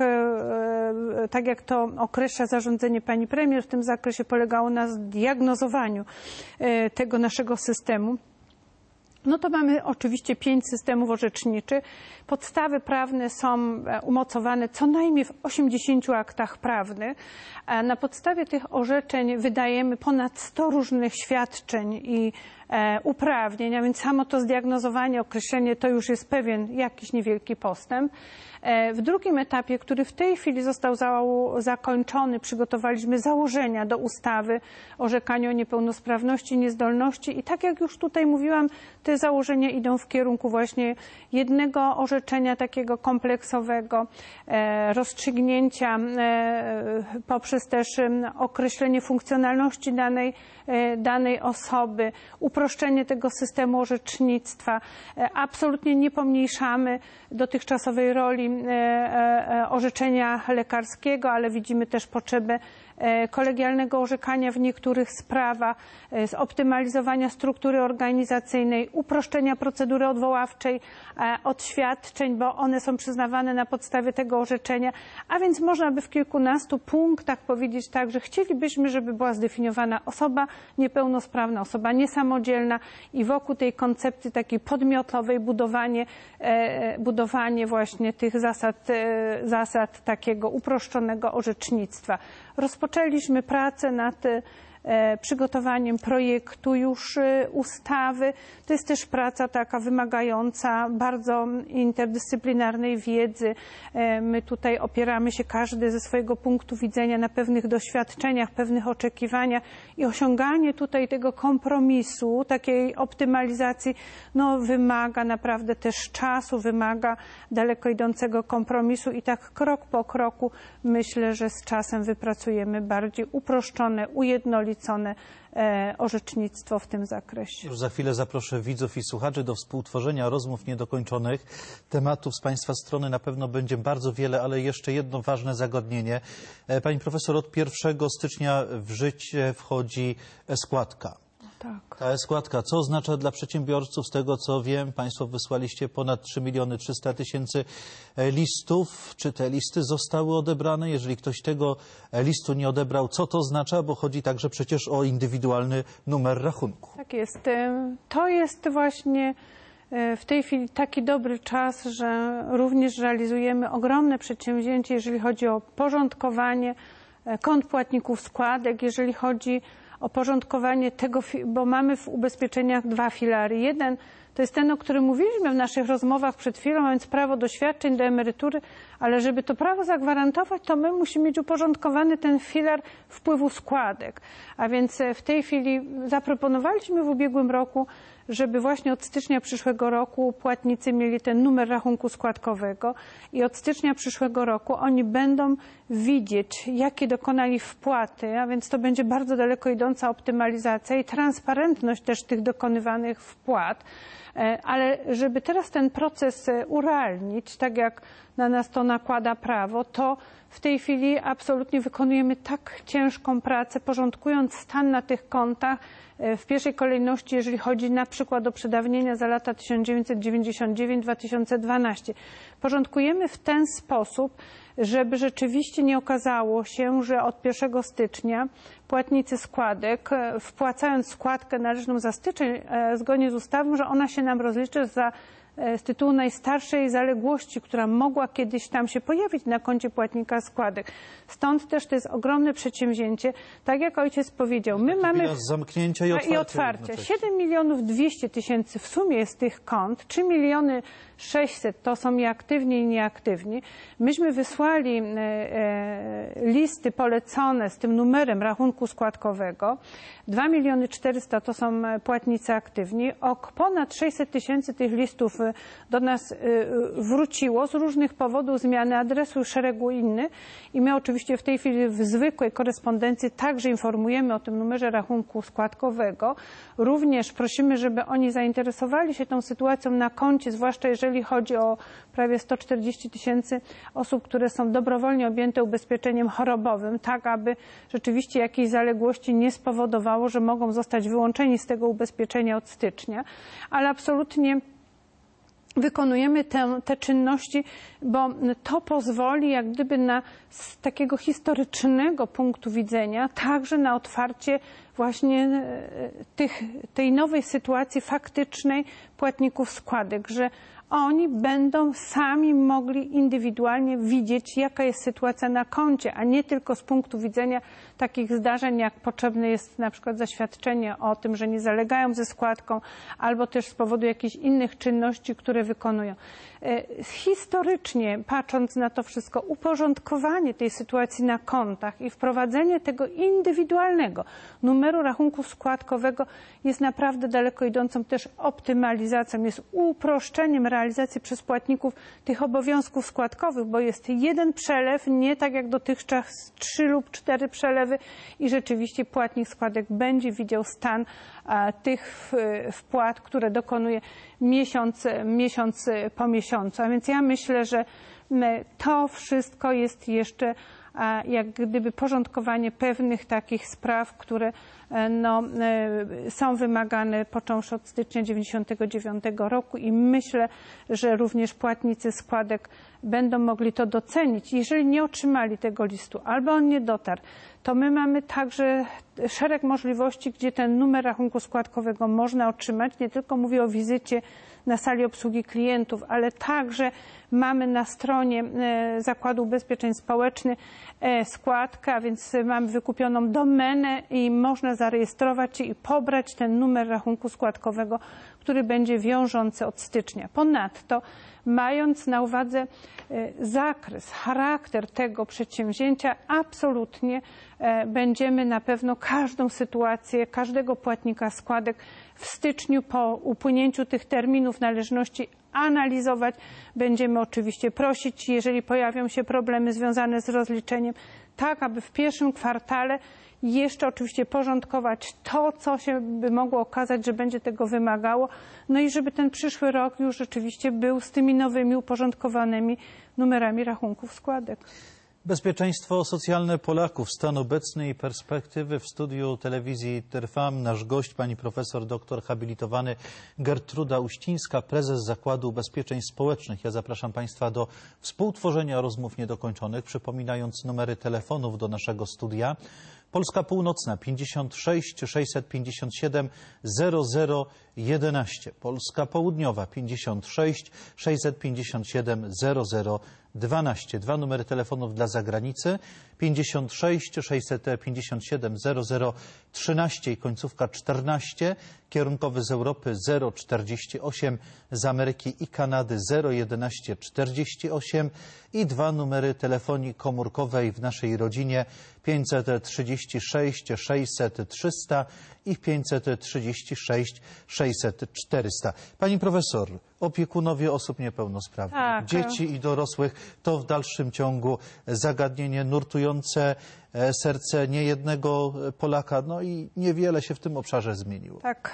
tak jak to określa zarządzenie pani premier, w tym zakresie polegało na zdiagnozowaniu tego naszego systemu. No to mamy oczywiście pięć systemów orzeczniczych. Podstawy prawne są umocowane co najmniej w osiemdziesięciu aktach prawnych. Na podstawie tych orzeczeń wydajemy ponad sto różnych świadczeń i uprawnień, a więc samo to zdiagnozowanie, określenie to już jest pewien jakiś niewielki postęp. W drugim etapie, który w tej chwili został zakończony, przygotowaliśmy założenia do ustawy o orzekaniu o niepełnosprawności i niezdolności i tak jak już tutaj mówiłam, te założenia idą w kierunku właśnie jednego orzeczenia takiego kompleksowego, rozstrzygnięcia poprzez też określenie funkcjonalności danej, danej osoby, uproszczenie tego systemu orzecznictwa. Absolutnie nie pomniejszamy dotychczasowej roli orzeczenia lekarskiego, ale widzimy też potrzebę kolegialnego orzekania w niektórych sprawach, zoptymalizowania struktury organizacyjnej, uproszczenia procedury odwoławczej od świadczeń, bo one są przyznawane na podstawie tego orzeczenia, a więc można by w kilkunastu punktach powiedzieć tak, że chcielibyśmy, żeby była zdefiniowana osoba niepełnosprawna, osoba niesamodzielna i wokół tej koncepcji takiej podmiotowej budowanie, budowanie właśnie tych zasad, zasad takiego uproszczonego orzecznictwa. Rozpoczęliśmy pracę nad przygotowaniem projektu już ustawy. To jest też praca taka wymagająca bardzo interdyscyplinarnej wiedzy. My tutaj opieramy się każdy ze swojego punktu widzenia na pewnych doświadczeniach, pewnych oczekiwaniach i osiąganie tutaj tego kompromisu, takiej optymalizacji, no wymaga naprawdę też czasu, wymaga daleko idącego kompromisu i tak krok po kroku myślę, że z czasem wypracujemy bardziej uproszczone, ujednolicone orzecznictwo w tym zakresie. Już za chwilę zaproszę widzów i słuchaczy do współtworzenia rozmów niedokończonych. Tematów z Państwa strony na pewno będzie bardzo wiele, ale jeszcze jedno ważne zagadnienie. Pani profesor, od pierwszego stycznia w życie wchodzi e-składka. Tak. Ta e-składka, co oznacza dla przedsiębiorców? Z tego co wiem, Państwo wysłaliście ponad trzy miliony trzysta tysięcy listów. Czy te listy zostały odebrane? Jeżeli ktoś tego listu nie odebrał, co to oznacza? Bo chodzi także przecież o indywidualny numer rachunku. Tak jest. To jest właśnie w tej chwili taki dobry czas, że również realizujemy ogromne przedsięwzięcie, jeżeli chodzi o porządkowanie kont płatników składek, jeżeli chodzi o porządkowanie tego, bo mamy w ubezpieczeniach dwa filary. Jeden to jest ten, o którym mówiliśmy w naszych rozmowach przed chwilą, a więc prawo do świadczeń, do emerytury, ale żeby to prawo zagwarantować, to my musimy mieć uporządkowany ten filar wpływu składek. A więc w tej chwili zaproponowaliśmy w ubiegłym roku, żeby właśnie od stycznia przyszłego roku płatnicy mieli ten numer rachunku składkowego i od stycznia przyszłego roku oni będą widzieć, jakie dokonali wpłaty, a więc to będzie bardzo daleko idąca optymalizacja i transparentność też tych dokonywanych wpłat. Ale żeby teraz ten proces urealnić, tak jak na nas to nakłada prawo, to w tej chwili absolutnie wykonujemy tak ciężką pracę, porządkując stan na tych kontach. W pierwszej kolejności, jeżeli chodzi na przykład o przedawnienia za lata tysiąc dziewięćset dziewięćdziesiąt dziewięć do dwa tysiące dwunastego. Porządkujemy w ten sposób, żeby rzeczywiście nie okazało się, że od pierwszego stycznia płatnicy składek, wpłacając składkę należną za styczeń zgodnie z ustawą, że ona się nam rozliczy za z tytułu najstarszej zaległości, która mogła kiedyś tam się pojawić na koncie płatnika składek. Stąd też to jest ogromne przedsięwzięcie. Tak jak ojciec powiedział, my mamy zamknięcia i otwarcia. I otwarcia. siedem milionów dwieście tysięcy w sumie jest tych kont, trzy miliony sześćset to są i aktywni i nieaktywni. Myśmy wysłali e, e, listy polecone z tym numerem rachunku składkowego. dwa miliony czterysta to są płatnicy aktywni. O ponad sześćset tysięcy tych listów do nas wróciło z różnych powodów, zmiany adresu i szeregu innych. I my oczywiście w tej chwili w zwykłej korespondencji także informujemy o tym numerze rachunku składkowego. Również prosimy, żeby oni zainteresowali się tą sytuacją na koncie, zwłaszcza jeżeli chodzi o prawie sto czterdzieści tysięcy osób, które są dobrowolnie objęte ubezpieczeniem chorobowym, tak aby rzeczywiście jakiejś zaległości nie spowodowało, że mogą zostać wyłączeni z tego ubezpieczenia od stycznia. Ale absolutnie wykonujemy te, te czynności, bo to pozwoli jak gdyby na, z takiego historycznego punktu widzenia także na otwarcie właśnie tych, tej nowej sytuacji faktycznej płatników składek, że oni będą sami mogli indywidualnie widzieć, jaka jest sytuacja na koncie, a nie tylko z punktu widzenia takich zdarzeń, jak potrzebne jest na przykład zaświadczenie o tym, że nie zalegają ze składką, albo też z powodu jakichś innych czynności, które wykonują. Historycznie, patrząc na to wszystko, uporządkowanie tej sytuacji na kontach i wprowadzenie tego indywidualnego numeru rachunku składkowego jest naprawdę daleko idącą też optymalizacją, jest uproszczeniem realizacji przez płatników tych obowiązków składkowych, bo jest jeden przelew, nie tak jak dotychczas trzy lub cztery przelewy i rzeczywiście płatnik składek będzie widział stan a, tych wpłat, które dokonuje miesiąc, miesiąc po miesiącu. A więc ja myślę, że to wszystko jest jeszcze a jak gdyby porządkowanie pewnych takich spraw, które no, są wymagane począwszy od stycznia dziewięćdziesiątego dziewiątego roku i myślę, że również płatnicy składek będą mogli to docenić. Jeżeli nie otrzymali tego listu albo on nie dotarł, to my mamy także szereg możliwości, gdzie ten numer rachunku składkowego można otrzymać. Nie tylko mówię o wizycie na sali obsługi klientów, ale także mamy na stronie Zakładu Ubezpieczeń Społecznych składkę, a więc mamy wykupioną domenę i można zarejestrować się i pobrać ten numer rachunku składkowego, który będzie wiążący od stycznia. Ponadto, mając na uwadze zakres, charakter tego przedsięwzięcia, absolutnie będziemy na pewno każdą sytuację, każdego płatnika składek w styczniu po upłynięciu tych terminów należności analizować. Będziemy oczywiście prosić, jeżeli pojawią się problemy związane z rozliczeniem, tak aby w pierwszym kwartale jeszcze oczywiście porządkować to, co się by mogło okazać, że będzie tego wymagało, no i żeby ten przyszły rok już rzeczywiście był z tymi nowymi uporządkowanymi numerami rachunków składek. Bezpieczeństwo socjalne Polaków, stan obecny i perspektywy. W studiu telewizji Trwam nasz gość, pani profesor doktor habilitowany Gertruda Uścińska, prezes Zakładu Ubezpieczeń Społecznych. Ja zapraszam państwa do współtworzenia rozmów niedokończonych, przypominając numery telefonów do naszego studia. Polska Północna pięćdziesiąt sześć sześćset pięćdziesiąt siedem zero zero jedenaście. Polska Południowa pięćdziesiąt sześć sześćset pięćdziesiąt siedem zero zero dwanaście. Dwa numery telefonów dla zagranicy pięćdziesiąt sześć sześćset pięćdziesiąt siedem zero zero trzynaście i końcówka czternaście. Kierunkowy z Europy zero czterdzieści osiem, z Ameryki i Kanady zero jedenaście czterdzieści osiem i dwa numery telefonii komórkowej w naszej rodzinie pięćset trzydzieści sześć sześćset trzysta i pięćset trzydzieści sześć sześćset czterysta. Pani profesor, opiekunowie osób niepełnosprawnych, tak. Dzieci i dorosłych to w dalszym ciągu zagadnienie nurtujące serce niejednego Polaka, no i niewiele się w tym obszarze zmieniło. Tak,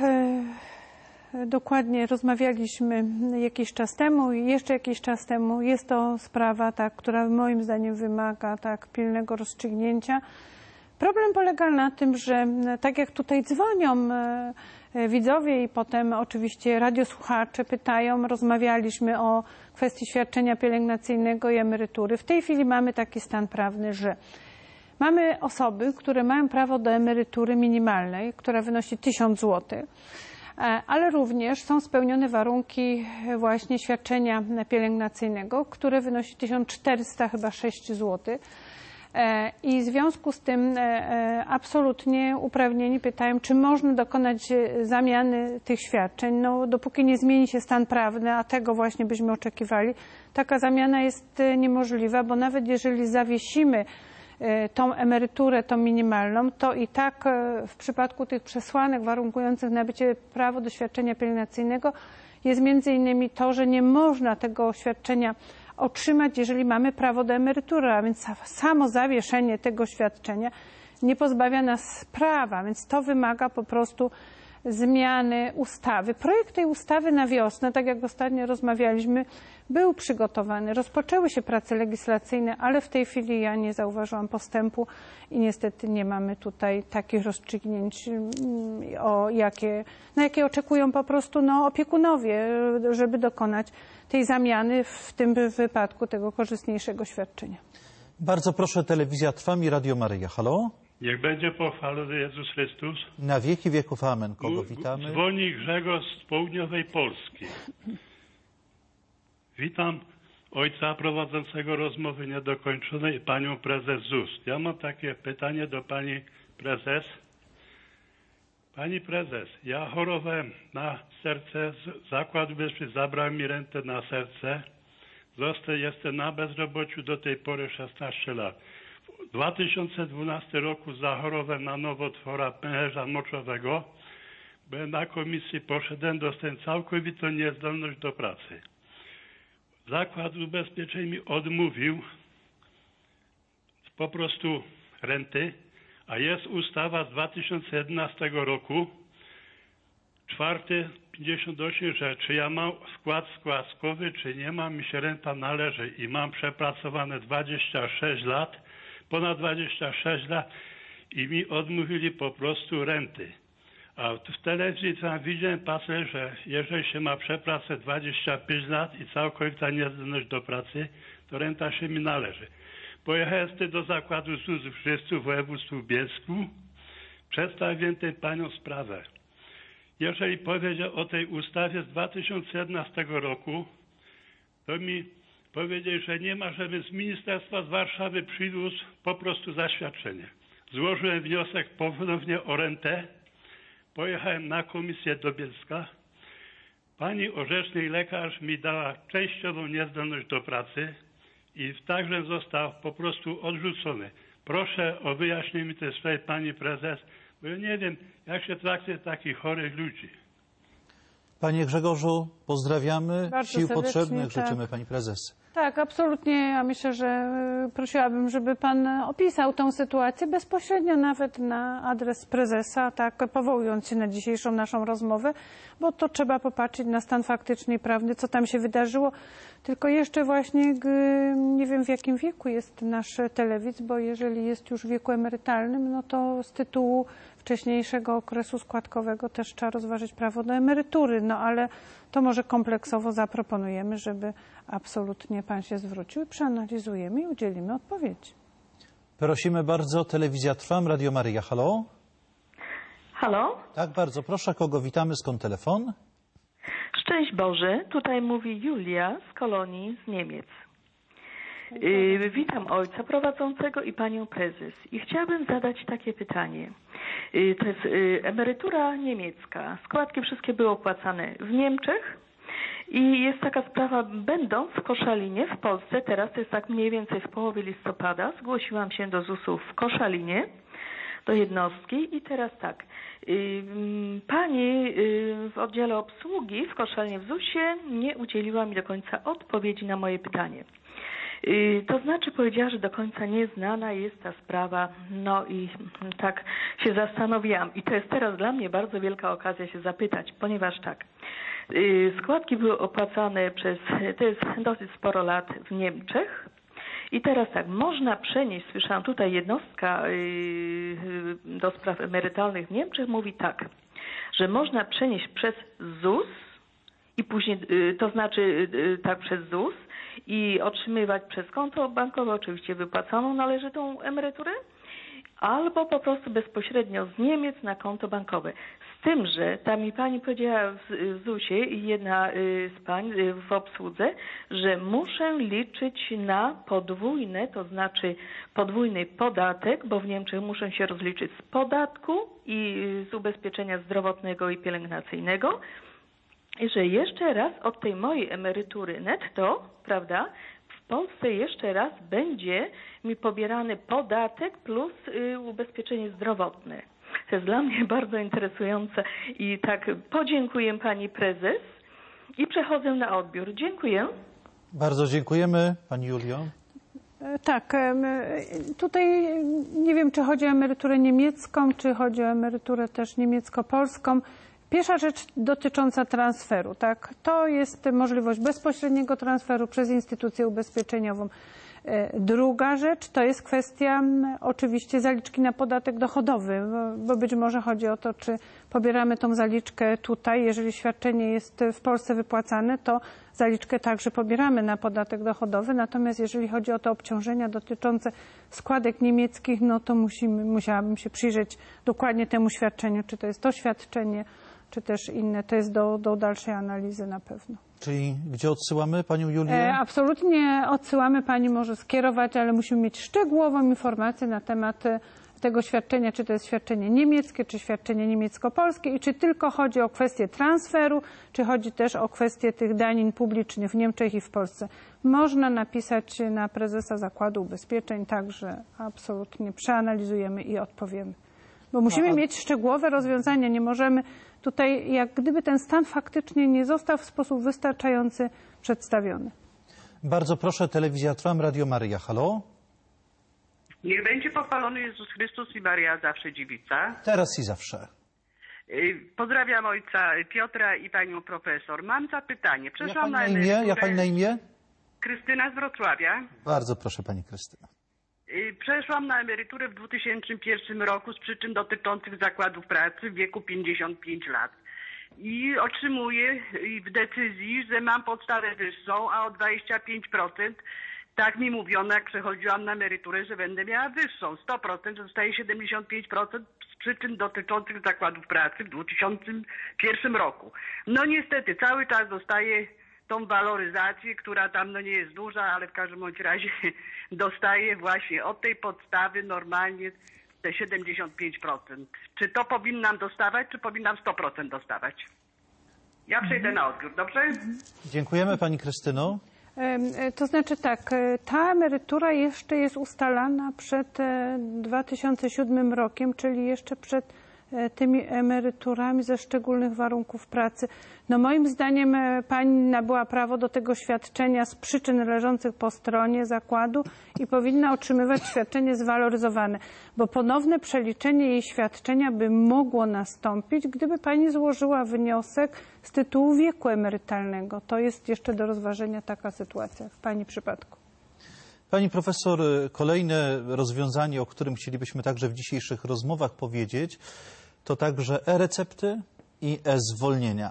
e, dokładnie rozmawialiśmy jakiś czas temu i jeszcze jakiś czas temu. Jest to sprawa, tak, która moim zdaniem wymaga tak pilnego rozstrzygnięcia. Problem polega na tym, że tak jak tutaj dzwonią e, widzowie i potem oczywiście radiosłuchacze pytają, rozmawialiśmy o kwestii świadczenia pielęgnacyjnego i emerytury. W tej chwili mamy taki stan prawny, że mamy osoby, które mają prawo do emerytury minimalnej, która wynosi tysiąc złotych, ale również są spełnione warunki właśnie świadczenia pielęgnacyjnego, które wynosi tysiąc czterysta chyba sześć złotych. I w związku z tym absolutnie uprawnieni pytają, czy można dokonać zamiany tych świadczeń. No, dopóki nie zmieni się stan prawny, a tego właśnie byśmy oczekiwali, taka zamiana jest niemożliwa, bo nawet jeżeli zawiesimy tą emeryturę, tą minimalną, to i tak w przypadku tych przesłanek warunkujących nabycie prawa do świadczenia pielęgnacyjnego jest między innymi to, że nie można tego świadczenia otrzymać, jeżeli mamy prawo do emerytury, a więc samo zawieszenie tego świadczenia nie pozbawia nas prawa, więc to wymaga po prostu zmiany ustawy. Projekt tej ustawy na wiosnę, tak jak ostatnio rozmawialiśmy, był przygotowany. Rozpoczęły się prace legislacyjne, ale w tej chwili ja nie zauważyłam postępu i niestety nie mamy tutaj takich rozstrzygnięć, o jakie, na jakie oczekują po prostu no, opiekunowie, żeby dokonać tej zamiany, w tym wypadku tego korzystniejszego świadczenia. Bardzo proszę, telewizja Trwam i Radio Maryja. Halo? Niech będzie pochwalony Jezus Chrystus. Na wieki wieków amen. Kogo witamy? Dzwoni Grzegorz z południowej Polski. Witam ojca prowadzącego rozmowy niedokończonej i panią prezes Z U S. Ja mam takie pytanie do pani prezes. Pani prezes, ja chorowałem na serce, Zakład Ubezpieczeń zabrał mi rentę na serce. Zostaję, jestem na bezrobociu do tej pory szesnaście lat. W dwa tysiące dwunastym roku zachorowałem na nowotwora pęcherza moczowego. Byłem na komisji, poszedłem, dostałem całkowitą niezdolność do pracy. Zakład Ubezpieczeń mi odmówił po prostu renty, a jest ustawa z dwa tysiące jedenastego roku, czwarty pięćdziesiąt osiem, że czy ja mam skład składkowy, czy nie mam, mi się renta należy i mam przepracowane dwadzieścia sześć lat, ponad dwadzieścia sześć lat i mi odmówili po prostu renty. A w telewizji tam widziałem pasę, że jeżeli się ma przepracę dwadzieścia pięć lat i całkowita niezdolność do pracy, to renta się mi należy. Pojechałem wtedy do zakładu Z U S w Żywcu w województwie bielsku. Przedstawiłem tę panią sprawę. Jeżeli powiedział o tej ustawie z dwa tysiące jedenastego roku, to mi powiedzieli, że nie ma, żebym z ministerstwa z Warszawy przywiózł po prostu zaświadczenie. Złożyłem wniosek ponownie o rentę. Pojechałem na komisję do Bielska. Pani orzeczny lekarz mi dała częściową niezdolność do pracy i także został po prostu odrzucony. Proszę o wyjaśnienie tej sprawy, pani prezes, bo ja nie wiem, jak się traktuje takich chorych ludzi. Panie Grzegorzu, pozdrawiamy. Bardzo Sił serdecznie, potrzebnych tak. życzymy pani prezes. Tak, absolutnie. Ja myślę, że prosiłabym, żeby pan opisał tą sytuację bezpośrednio nawet na adres prezesa, tak powołując się na dzisiejszą naszą rozmowę, bo to trzeba popatrzeć na stan faktyczny i prawny, co tam się wydarzyło. Tylko jeszcze właśnie nie wiem, w jakim wieku jest nasz telewidz, bo jeżeli jest już w wieku emerytalnym, no to z tytułu wcześniejszego okresu składkowego też trzeba rozważyć prawo do emerytury, no ale to może kompleksowo zaproponujemy, żeby absolutnie pan się zwrócił i przeanalizujemy i udzielimy odpowiedzi. Prosimy bardzo, telewizja Trwam, Radio Maryja, halo? Halo? Tak, bardzo proszę, kogo witamy, skąd telefon? Szczęść Boże, tutaj mówi Julia z kolonii z Niemiec. Yy, witam ojca prowadzącego i panią prezes i chciałabym zadać takie pytanie. Yy, to jest yy, emerytura niemiecka. Składki wszystkie były opłacane w Niemczech i jest taka sprawa, będąc w Koszalinie w Polsce, teraz to jest tak mniej więcej w połowie listopada, zgłosiłam się do Z U S-u w Koszalinie, do jednostki i teraz tak, pani w oddziale obsługi w Koszalinie w Z U S-ie nie udzieliła mi do końca odpowiedzi na moje pytanie. To znaczy powiedziała, że do końca nieznana jest ta sprawa, no i tak się zastanowiłam i to jest teraz dla mnie bardzo wielka okazja się zapytać, ponieważ tak, składki były opłacane przez, to jest dosyć sporo lat w Niemczech. I teraz tak, można przenieść, słyszałam tutaj jednostka do spraw emerytalnych w Niemczech mówi tak, że można przenieść przez Z U S i później, to znaczy tak przez Z U S i otrzymywać przez konto bankowe, oczywiście wypłaconą należytą emeryturę, albo po prostu bezpośrednio z Niemiec na konto bankowe. Z tym, że ta mi pani powiedziała w Z U S-ie i jedna z pań w obsłudze, że muszę liczyć na podwójne, to znaczy podwójny podatek, bo w Niemczech muszę się rozliczyć z podatku i z ubezpieczenia zdrowotnego i pielęgnacyjnego, i że jeszcze raz od tej mojej emerytury netto, prawda, w Polsce jeszcze raz będzie mi pobierany podatek plus y, ubezpieczenie zdrowotne. To jest dla mnie bardzo interesujące i tak podziękuję pani prezes i przechodzę na odbiór. Dziękuję. Bardzo dziękujemy, pani Julio. Tak, tutaj nie wiem, czy chodzi o emeryturę niemiecką, czy chodzi o emeryturę też niemiecko-polską. Pierwsza rzecz dotycząca transferu, tak? To jest możliwość bezpośredniego transferu przez instytucję ubezpieczeniową. Druga rzecz to jest kwestia oczywiście zaliczki na podatek dochodowy, bo być może chodzi o to, czy pobieramy tą zaliczkę tutaj, jeżeli świadczenie jest w Polsce wypłacane, to zaliczkę także pobieramy na podatek dochodowy, natomiast jeżeli chodzi o te obciążenia dotyczące składek niemieckich, no to musimy, musiałabym się przyjrzeć dokładnie temu świadczeniu, czy to jest to świadczenie, czy też inne. To jest do, do dalszej analizy na pewno. Czyli gdzie odsyłamy panią Julię? E, absolutnie odsyłamy, pani może skierować, ale musimy mieć szczegółową informację na temat tego świadczenia, czy to jest świadczenie niemieckie, czy świadczenie niemiecko-polskie i czy tylko chodzi o kwestię transferu, czy chodzi też o kwestię tych danin publicznych w Niemczech i w Polsce. Można napisać na prezesa Zakładu Ubezpieczeń, także absolutnie przeanalizujemy i odpowiemy. Bo musimy mieć szczegółowe rozwiązania, nie możemy tutaj, jak gdyby ten stan faktycznie nie został w sposób wystarczający przedstawiony. Bardzo proszę, telewizja Trwam, Radio Maryja, halo? Niech będzie pochwalony Jezus Chrystus i Maria zawsze dziewica. Teraz i zawsze. Pozdrawiam ojca Piotra i panią profesor. Mam zapytanie. Przeszłam Jak na pani na imię? Jak pani na imię? Krystyna z Wrocławia. Bardzo proszę, pani Krystyna. Przeszłam na emeryturę w dwa tysiące pierwszym roku z przyczyn dotyczących zakładów pracy w wieku pięćdziesiąt pięć lat. I otrzymuję w decyzji, że mam podstawę wyższą, a o dwadzieścia pięć procent tak mi mówiono, jak przechodziłam na emeryturę, że będę miała wyższą. sto procent, że dostaję siedemdziesiąt pięć procent z przyczyn dotyczących zakładów pracy w dwa tysiące pierwszym roku. No niestety cały czas dostaję tą waloryzację, która tam no nie jest duża, ale w każdym bądź razie dostaję właśnie od tej podstawy normalnie te siedemdziesiąt pięć procent. Czy to powinnam dostawać, czy powinnam sto procent dostawać? Ja przejdę na odbiór, dobrze? Dziękujemy pani Krystyno. To znaczy tak, ta emerytura jeszcze jest ustalana przed dwa tysiące siódmym rokiem, czyli jeszcze przed tymi emeryturami ze szczególnych warunków pracy. No moim zdaniem pani nabyła prawo do tego świadczenia z przyczyn leżących po stronie zakładu i powinna otrzymywać świadczenie zwaloryzowane, bo ponowne przeliczenie jej świadczenia by mogło nastąpić, gdyby pani złożyła wniosek z tytułu wieku emerytalnego. To jest jeszcze do rozważenia taka sytuacja w pani przypadku. Pani profesor, kolejne rozwiązanie, o którym chcielibyśmy także w dzisiejszych rozmowach powiedzieć, to także e-recepty i e-zwolnienia.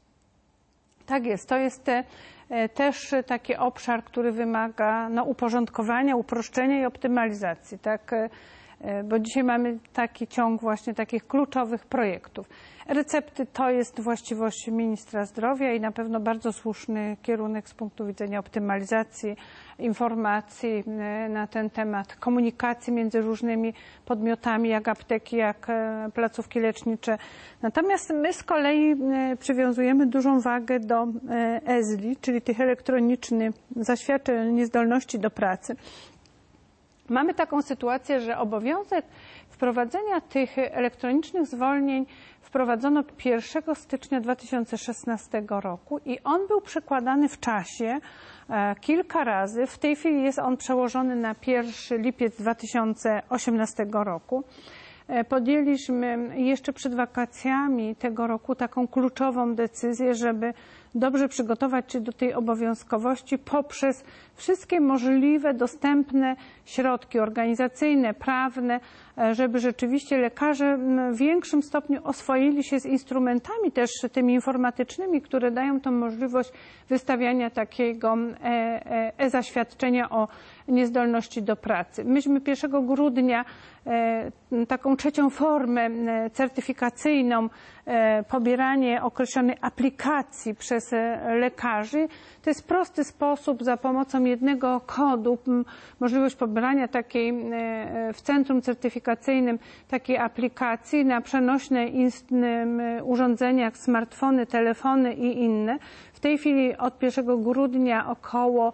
Tak jest. To jest te, też taki obszar, który wymaga no, uporządkowania, uproszczenia i optymalizacji. Tak? Bo dzisiaj mamy taki ciąg właśnie takich kluczowych projektów. Recepty to jest właściwość ministra zdrowia i na pewno bardzo słuszny kierunek z punktu widzenia optymalizacji informacji na ten temat, komunikacji między różnymi podmiotami, jak apteki, jak placówki lecznicze. Natomiast my z kolei przywiązujemy dużą wagę do E Z L I, czyli tych elektronicznych zaświadczeń niezdolności do pracy. Mamy taką sytuację, że obowiązek wprowadzenia tych elektronicznych zwolnień wprowadzono pierwszego stycznia dwa tysiące szesnastego roku i on był przekładany w czasie kilka razy. W tej chwili jest on przełożony na pierwszy lipiec dwa tysiące osiemnastego roku. Podjęliśmy jeszcze przed wakacjami tego roku taką kluczową decyzję, żeby dobrze przygotować się do tej obowiązkowości poprzez wszystkie możliwe, dostępne środki organizacyjne, prawne, żeby rzeczywiście lekarze w większym stopniu oswoili się z instrumentami też tymi informatycznymi, które dają tą możliwość wystawiania takiego e-zaświadczenia o niezdolności do pracy. Myśmy pierwszego grudnia taką trzecią formę certyfikacyjną, pobieranie określonej aplikacji przez lekarzy. To jest prosty sposób za pomocą jednego kodu, możliwość pobrania takiej w centrum certyfikacyjnym takiej aplikacji na przenośne urządzenia jak smartfony, telefony i inne. W tej chwili od pierwszego grudnia około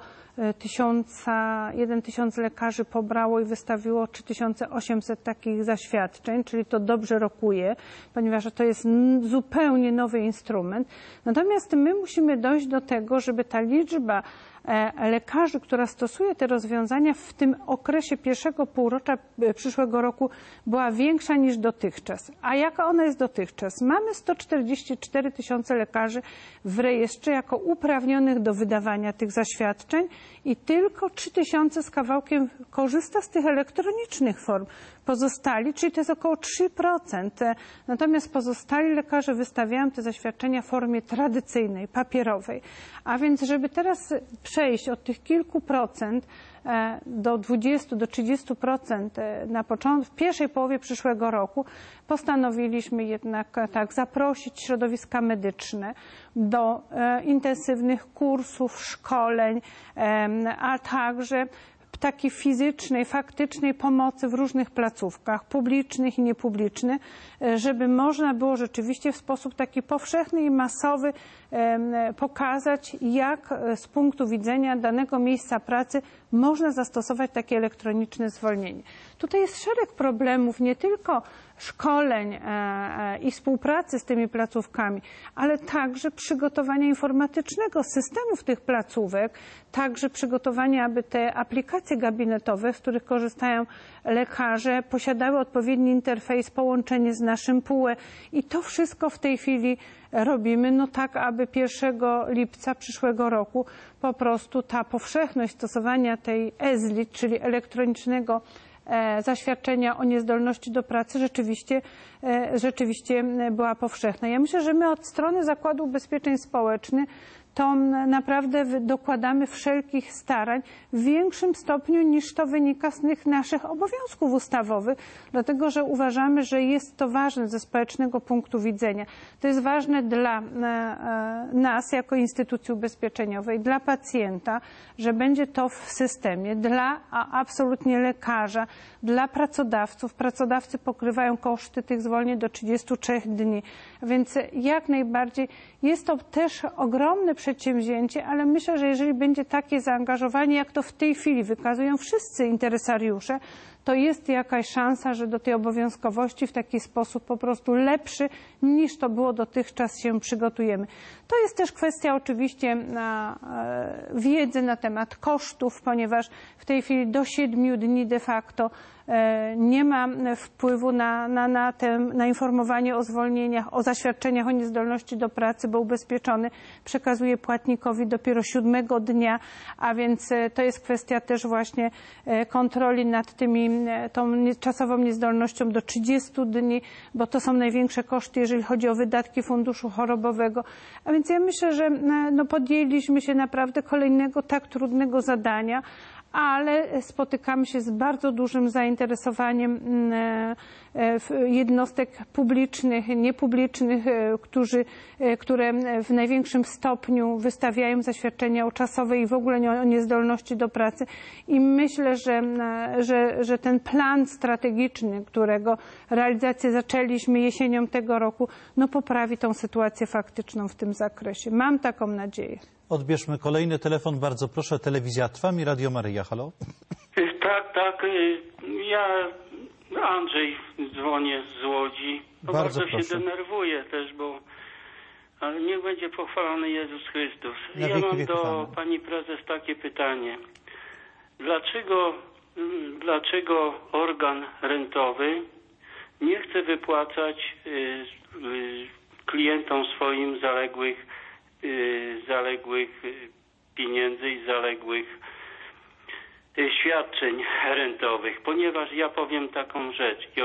jeden tysiąc lekarzy pobrało i wystawiło trzy tysiące osiemset takich zaświadczeń, czyli to dobrze rokuje, ponieważ to jest zupełnie nowy instrument. Natomiast my musimy dojść do tego, żeby ta liczba lekarzy, która stosuje te rozwiązania w tym okresie pierwszego półrocza przyszłego roku była większa niż dotychczas. A jaka ona jest dotychczas? Mamy sto czterdzieści cztery tysiące lekarzy w rejestrze jako uprawnionych do wydawania tych zaświadczeń i tylko trzy tysiące z kawałkiem korzysta z tych elektronicznych form. Pozostali, czyli to jest około trzy procent, natomiast pozostali lekarze wystawiają te zaświadczenia w formie tradycyjnej, papierowej. A więc, żeby teraz przejść od tych kilku procent do dwudziestu do trzydziestu procent na początku, w pierwszej połowie przyszłego roku, postanowiliśmy jednak tak zaprosić środowiska medyczne do intensywnych kursów, szkoleń, a także takiej fizycznej, faktycznej pomocy w różnych placówkach, publicznych i niepublicznych, żeby można było rzeczywiście w sposób taki powszechny i masowy pokazać, jak z punktu widzenia danego miejsca pracy można zastosować takie elektroniczne zwolnienie. Tutaj jest szereg problemów, nie tylko szkoleń i współpracy z tymi placówkami, ale także przygotowania informatycznego systemów tych placówek, także przygotowania, aby te aplikacje gabinetowe, z których korzystają lekarze, posiadały odpowiedni interfejs, połączenie z naszym P U E i to wszystko w tej chwili robimy, no tak, aby pierwszego lipca przyszłego roku po prostu ta powszechność stosowania tej E Z L I, czyli elektronicznego zaświadczenia o niezdolności do pracy rzeczywiście, rzeczywiście była powszechna. Ja myślę, że my od strony Zakładu Ubezpieczeń Społecznych to naprawdę dokładamy wszelkich starań w większym stopniu niż to wynika z tych naszych obowiązków ustawowych, dlatego że uważamy, że jest to ważne ze społecznego punktu widzenia. To jest ważne dla nas jako instytucji ubezpieczeniowej, dla pacjenta, że będzie to w systemie, dla absolutnie lekarza, dla pracodawców. Pracodawcy pokrywają koszty tych zwolnień do trzydziestu trzech dni, więc jak najbardziej jest to też ogromne przedsięwzięcie, ale myślę, że jeżeli będzie takie zaangażowanie, jak to w tej chwili wykazują wszyscy interesariusze, to jest jakaś szansa, że do tej obowiązkowości w taki sposób po prostu lepszy niż to było dotychczas się przygotujemy. To jest też kwestia oczywiście na, e, wiedzy na temat kosztów, ponieważ w tej chwili do siedmiu dni de facto e, nie ma wpływu na, na, na, te, na informowanie o zwolnieniach, o zaświadczeniach o niezdolności do pracy, bo ubezpieczony przekazuje płatnikowi dopiero siódmego dnia, a więc e, to jest kwestia też właśnie e, kontroli nad tymi tą czasową niezdolnością do trzydziestu dni, bo to są największe koszty, jeżeli chodzi o wydatki funduszu chorobowego. A więc ja myślę, że no, podjęliśmy się naprawdę kolejnego tak trudnego zadania, ale spotykamy się z bardzo dużym zainteresowaniem jednostek publicznych, niepublicznych, którzy, które w największym stopniu wystawiają zaświadczenia o czasowej i w ogóle nie o niezdolności do pracy. I myślę, że, że, że ten plan strategiczny, którego realizację zaczęliśmy jesienią tego roku, no poprawi tą sytuację faktyczną w tym zakresie. Mam taką nadzieję. Odbierzmy kolejny telefon. Bardzo proszę. Telewizja Trwam i Radio Maryja. Halo? Tak, tak. Ja, Andrzej, dzwonię z Łodzi. Bardzo, bardzo się denerwuję też, bo ale niech będzie pochwalony Jezus Chrystus. Na ja mam do chwalony. pani prezes takie pytanie. Dlaczego, dlaczego organ rentowy nie chce wypłacać y, y, klientom swoim zaległych zaległych pieniędzy i zaległych świadczeń rentowych, ponieważ ja powiem taką rzecz. Ja,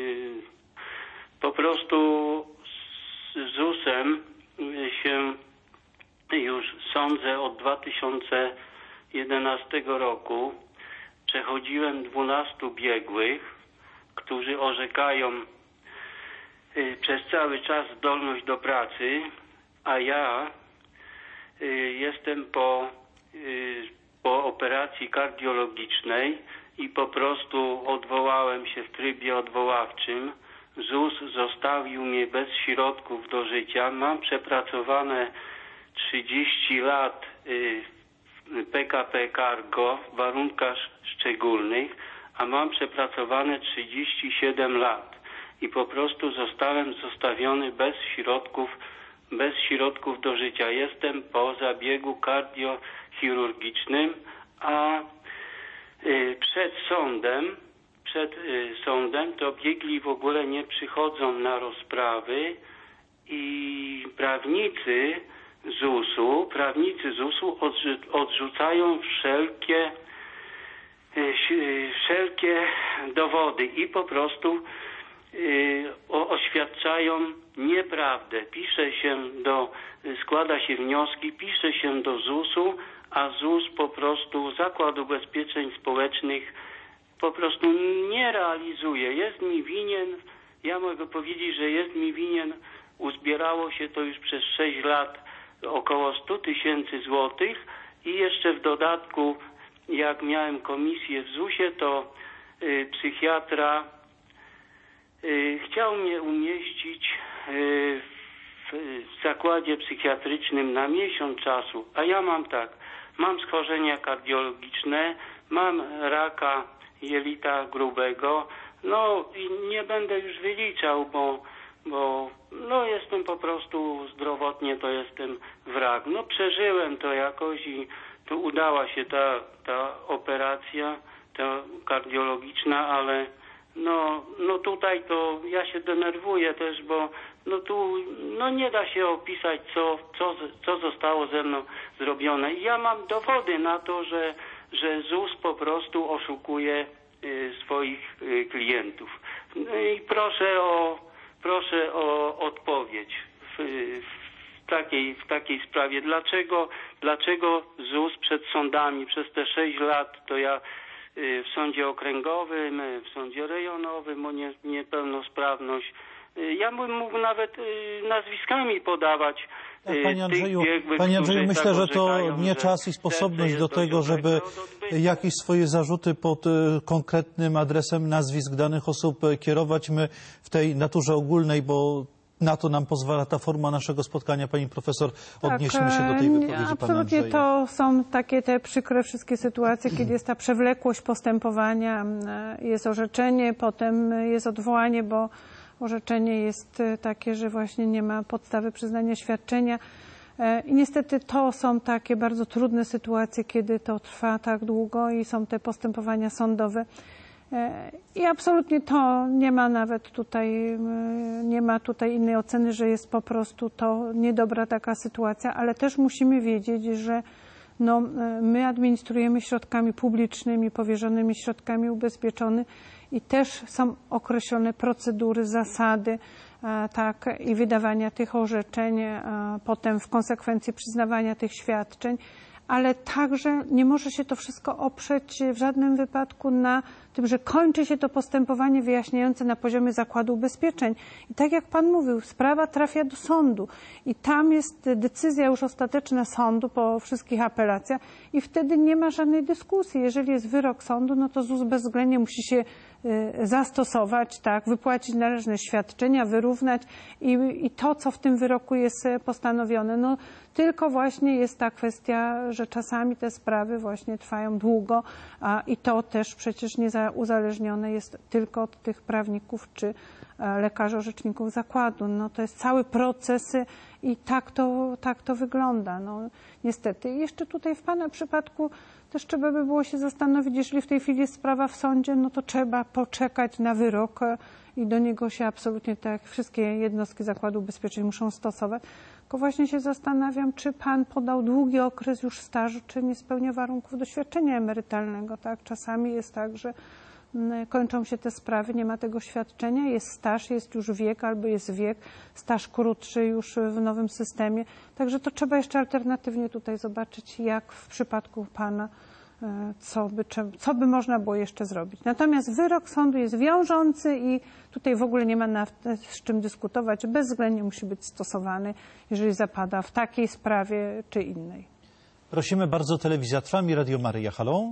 po prostu z zusem się już sądzę od dwa tysiące jedenastego roku. Przechodziłem dwunastu biegłych, którzy orzekają przez cały czas zdolność do pracy, a ja y, jestem po, y, po operacji kardiologicznej i po prostu odwołałem się w trybie odwoławczym. Z U S zostawił mnie bez środków do życia. Mam przepracowane trzydzieści lat y, P K P Cargo w warunkach szczególnych, a mam przepracowane trzydzieści siedem lat i po prostu zostałem zostawiony bez środków bez środków do życia. Jestem po zabiegu kardiochirurgicznym, a y, przed sądem, przed y, sądem to biegli w ogóle nie przychodzą na rozprawy i prawnicy z U S u, prawnicy z U S u odrzu- odrzucają wszelkie y, wszelkie dowody i po prostu y, o, oświadczają nieprawdę. Pisze się do, składa się wnioski, pisze się do Z U S u, a Z U S po prostu, Zakład Ubezpieczeń Społecznych po prostu nie realizuje. Jest mi winien, ja mogę powiedzieć, że jest mi winien, uzbierało się to już przez sześć lat około sto tysięcy złotych i jeszcze w dodatku, jak miałem komisję w Z U S ie, to y, psychiatra y, chciał mnie umieścić w, w zakładzie psychiatrycznym na miesiąc czasu, a ja mam tak, mam schorzenia kardiologiczne, mam raka jelita grubego, No i nie będę już wyliczał, bo, bo no jestem po prostu zdrowotnie, to jestem wrak. No przeżyłem to jakoś i to udała się ta, ta operacja, ta kardiologiczna, ale no, no tutaj to ja się denerwuję też, bo no tu no nie da się opisać, co, co, co zostało ze mną zrobione. I ja mam dowody na to, że, że Z U S po prostu oszukuje y, swoich y, klientów. No i proszę o, proszę o odpowiedź w, w, takiej, w takiej sprawie. Dlaczego, dlaczego Z U S przed sądami przez te sześć lat, to ja w sądzie okręgowym, w sądzie rejonowym o nie, niepełnosprawność. Ja bym mógł nawet nazwiskami podawać. Tak, panie Andrzeju, tych biegłych, panie Andrzeju, którzy myślę, tak że to orzekają, nie że czas i sposobność serce do jest tego, dość żeby odbytu. jakieś swoje zarzuty pod e, konkretnym adresem nazwisk danych osób e, kierować. My w tej naturze ogólnej, bo na to nam pozwala ta forma naszego spotkania, pani profesor, odnieśmy się do tej wypowiedzi pana Absolutnie Andrzeja. to są takie te przykre wszystkie sytuacje, kiedy jest ta przewlekłość postępowania, jest orzeczenie, potem jest odwołanie, bo orzeczenie jest takie, że właśnie nie ma podstawy przyznania świadczenia. I niestety to są takie bardzo trudne sytuacje, kiedy to trwa tak długo i są te postępowania sądowe. I absolutnie to nie ma nawet tutaj, nie ma tutaj innej oceny, że jest po prostu to niedobra taka sytuacja, ale też musimy wiedzieć, że no, my administrujemy środkami publicznymi, powierzonymi środkami ubezpieczonymi i też są określone procedury, zasady, tak, i wydawania tych orzeczeń, a potem w konsekwencji przyznawania tych świadczeń. Ale także nie może się to wszystko oprzeć w żadnym wypadku na tym, że kończy się to postępowanie wyjaśniające na poziomie Zakładu Ubezpieczeń. I tak jak pan mówił, sprawa trafia do sądu i tam jest decyzja już ostateczna sądu po wszystkich apelacjach i wtedy nie ma żadnej dyskusji. Jeżeli jest wyrok sądu, no to Z U S bezwzględnie musi się zastosować, tak, wypłacić należne świadczenia, wyrównać i, i to, co w tym wyroku jest postanowione. No, tylko właśnie jest ta kwestia, że czasami te sprawy właśnie trwają długo a, i to też przecież nie uzależnione jest tylko od tych prawników czy lekarzy orzeczników zakładu. No, to jest cały proces i tak to, tak to wygląda. No, niestety. I jeszcze tutaj w pana przypadku też trzeba by było się zastanowić, jeżeli w tej chwili jest sprawa w sądzie, no to trzeba poczekać na wyrok i do niego się absolutnie, tak jak wszystkie jednostki Zakładu Ubezpieczeń muszą stosować. Tylko właśnie się zastanawiam, czy pan podał długi okres już stażu, czy nie spełnia warunków do świadczenia emerytalnego. Tak? Czasami jest tak, że kończą się te sprawy, nie ma tego świadczenia, jest staż, jest już wiek albo jest wiek, staż krótszy już w nowym systemie. Także to trzeba jeszcze alternatywnie tutaj zobaczyć, jak w przypadku pana, co by, co by można było jeszcze zrobić. Natomiast wyrok sądu jest wiążący i tutaj w ogóle nie ma na, z czym dyskutować, bezwzględnie musi być stosowany, jeżeli zapada w takiej sprawie czy innej. Prosimy bardzo, telewizja Trwam i Radio Maryja. Halo?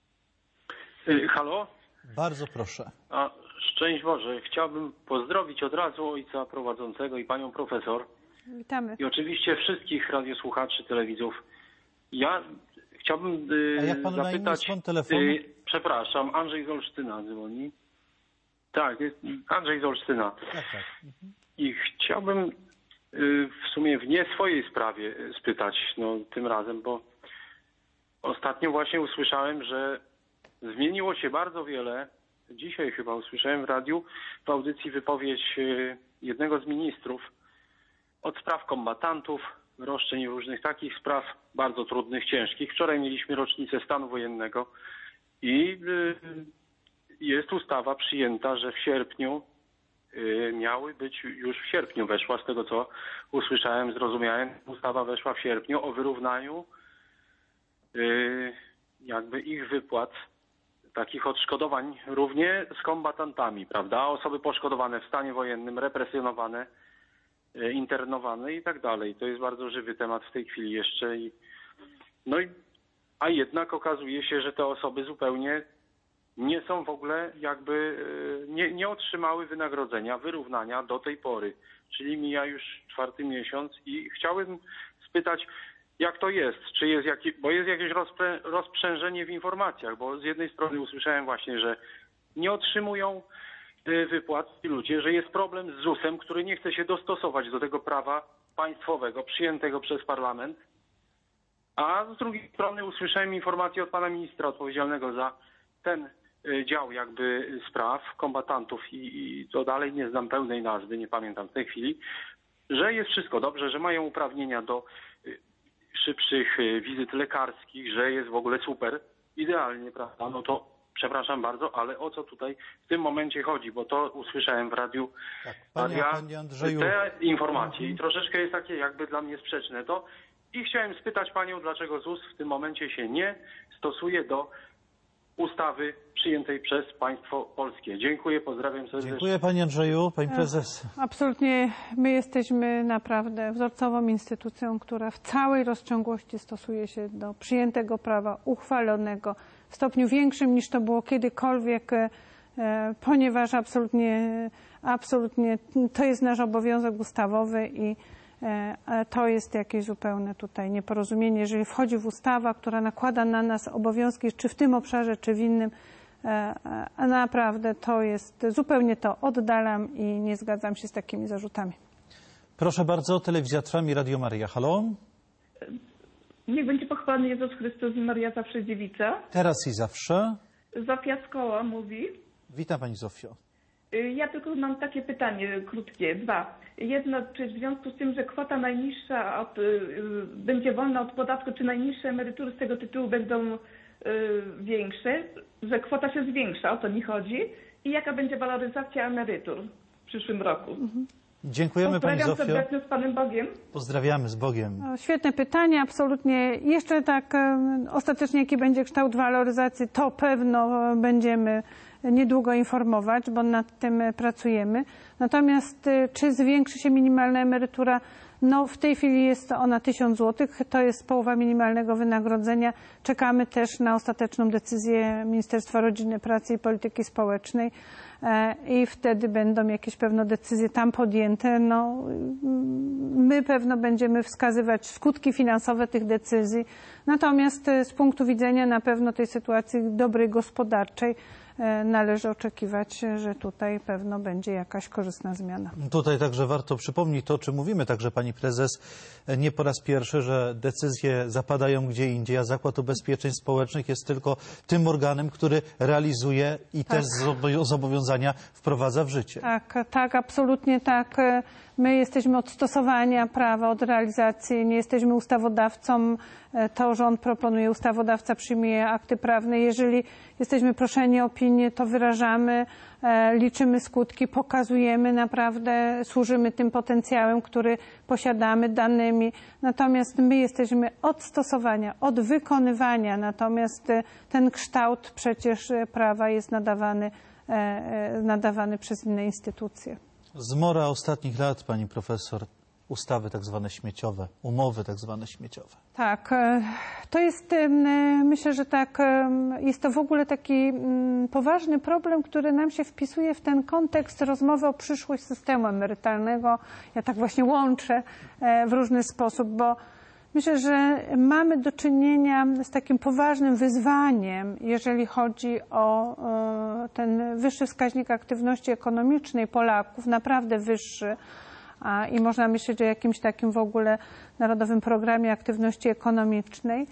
Yy, halo? Bardzo proszę. A, szczęść Boże. Chciałbym pozdrowić od razu ojca prowadzącego i panią profesor. Witamy. I oczywiście wszystkich radiosłuchaczy, telewidzów. Ja chciałbym yy, A jak panu zapytać... na imię, skąd telefon? Yy, przepraszam, Andrzej z Olsztyna dzwoni. Tak, jest Andrzej z Olsztyna. Tak, tak. Mhm. I chciałbym yy, w sumie w nie swojej sprawie spytać, no tym razem, bo ostatnio właśnie usłyszałem, że zmieniło się bardzo wiele. Dzisiaj chyba usłyszałem w radiu, w audycji wypowiedź jednego z ministrów od spraw kombatantów, roszczeń i różnych takich spraw, bardzo trudnych, ciężkich. Wczoraj mieliśmy rocznicę stanu wojennego i jest ustawa przyjęta, że w sierpniu miały być, już w sierpniu weszła, z tego co usłyszałem, zrozumiałem, ustawa weszła w sierpniu o wyrównaniu jakby ich wypłat, takich odszkodowań równie z kombatantami, prawda? Osoby poszkodowane w stanie wojennym, represjonowane, internowane i tak dalej. To jest bardzo żywy temat w tej chwili jeszcze. I, no i, a jednak okazuje się, że te osoby zupełnie nie są w ogóle jakby, nie, nie otrzymały wynagrodzenia, wyrównania do tej pory. Czyli mija już czwarty miesiąc i chciałbym spytać, jak to jest? Czy jest jakie, bo jest jakieś rozprę, rozprzężenie w informacjach, bo z jednej strony usłyszałem właśnie, że nie otrzymują wypłat ci ludzie, że jest problem z zusem, który nie chce się dostosować do tego prawa państwowego przyjętego przez parlament. A z drugiej strony usłyszałem informację od pana ministra odpowiedzialnego za ten dział jakby spraw kombatantów i, i to dalej nie znam pełnej nazwy, nie pamiętam w tej chwili, że jest wszystko dobrze, że mają uprawnienia do szybszych wizyt lekarskich, że jest w ogóle super, idealnie, prawda? No to przepraszam bardzo, ale o co tutaj w tym momencie chodzi, bo to usłyszałem w radiu, Tak, panie, radia, panie Andrzeju. te informacje i troszeczkę jest takie jakby dla mnie sprzeczne to i chciałem spytać panią, dlaczego Z U S w tym momencie się nie stosuje do ustawy przyjętej przez państwo polskie. Dziękuję, pozdrawiam serdecznie. Dziękuję panie Andrzeju. Pani prezes. Absolutnie. My jesteśmy naprawdę wzorcową instytucją, która w całej rozciągłości stosuje się do przyjętego prawa, uchwalonego w stopniu większym niż to było kiedykolwiek, ponieważ absolutnie, absolutnie to jest nasz obowiązek ustawowy i to jest jakieś zupełne tutaj nieporozumienie. Jeżeli wchodzi w ustawa, która nakłada na nas obowiązki, czy w tym obszarze, czy w innym, a naprawdę to jest, zupełnie to oddalam i nie zgadzam się z takimi zarzutami. Proszę bardzo, Telewizja Trwam i Radio Maryja. Halo? Niech będzie pochwalony Jezus Chrystus i Maria zawsze dziewica. Teraz i zawsze. Zofia z Koła mówi. Witam pani Zofio. Ja tylko mam takie pytanie krótkie, dwa. Jedno, czy w związku z tym, że kwota najniższa od, y, będzie wolna od podatku, czy najniższe emerytury z tego tytułu będą y, większe, że kwota się zwiększa, o to mi chodzi, i jaka będzie waloryzacja emerytur w przyszłym roku? Mhm. Dziękujemy pani Zofio. Pozdrawiam serdecznie z Panem Bogiem. Pozdrawiamy z Bogiem. No, świetne pytanie, absolutnie. Jeszcze tak um, ostatecznie jaki będzie kształt waloryzacji, to pewno będziemy niedługo informować, bo nad tym pracujemy. Natomiast czy zwiększy się minimalna emerytura? No w tej chwili jest ona tysiąc złotych, to jest połowa minimalnego wynagrodzenia. Czekamy też na ostateczną decyzję Ministerstwa Rodziny, Pracy i Polityki Społecznej i wtedy będą jakieś pewne decyzje tam podjęte. No, my pewno będziemy wskazywać skutki finansowe tych decyzji. Natomiast z punktu widzenia na pewno tej sytuacji dobrej gospodarczej należy oczekiwać, że tutaj pewno będzie jakaś korzystna zmiana. Tutaj także warto przypomnieć to, o czym mówimy także pani prezes, nie po raz pierwszy, że decyzje zapadają gdzie indziej, a Zakład Ubezpieczeń Społecznych jest tylko tym organem, który realizuje i tak. też zobowiązania wprowadza w życie. Tak, tak, absolutnie tak. My jesteśmy od stosowania prawa, od realizacji, nie jesteśmy ustawodawcą. To rząd proponuje, ustawodawca przyjmuje akty prawne. Jeżeli jesteśmy proszeni o opinię, to wyrażamy, liczymy skutki, pokazujemy naprawdę, służymy tym potencjałem, który posiadamy, danymi. Natomiast my jesteśmy od stosowania, od wykonywania. Natomiast ten kształt przecież prawa jest nadawany, nadawany przez inne instytucje. Zmora ostatnich lat, pani profesor, ustawy tak zwane śmieciowe, umowy tak zwane śmieciowe. Tak, to jest, myślę, że tak, jest to w ogóle taki poważny problem, który nam się wpisuje w ten kontekst rozmowy o przyszłość systemu emerytalnego. Ja tak właśnie łączę w różny sposób, bo myślę, że mamy do czynienia z takim poważnym wyzwaniem, jeżeli chodzi o ten wyższy wskaźnik aktywności ekonomicznej Polaków, naprawdę wyższy. I można myśleć o jakimś takim w ogóle Narodowym Programie Aktywności Ekonomicznej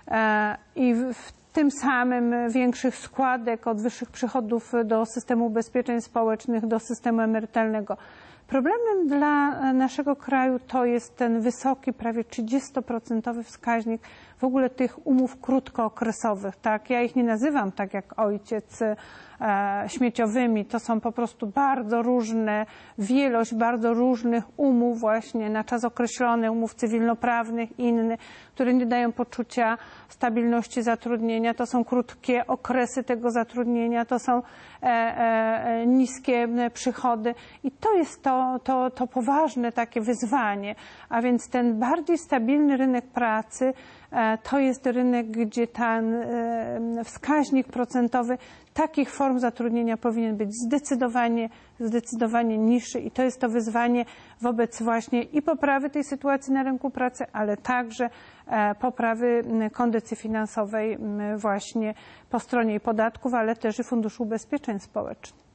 i w tym samym większych składek od wyższych przychodów do systemu ubezpieczeń społecznych, do systemu emerytalnego. Problemem dla naszego kraju to jest ten wysoki, prawie trzydziestoprocentowy wskaźnik w ogóle tych umów krótkookresowych. Tak? Ja ich nie nazywam tak jak ojciec e, śmieciowymi. To są po prostu bardzo różne, wielość bardzo różnych umów właśnie na czas określony, umów cywilnoprawnych, innych, które nie dają poczucia stabilności zatrudnienia. To są krótkie okresy tego zatrudnienia, to są e, e, niskie przychody i to jest to, to, to poważne takie wyzwanie. A więc ten bardziej stabilny rynek pracy to jest rynek, gdzie ten wskaźnik procentowy takich form zatrudnienia powinien być zdecydowanie, zdecydowanie niższy i to jest to wyzwanie wobec właśnie i poprawy tej sytuacji na rynku pracy, ale także poprawy kondycji finansowej właśnie po stronie podatków, ale też i Funduszu Ubezpieczeń Społecznych.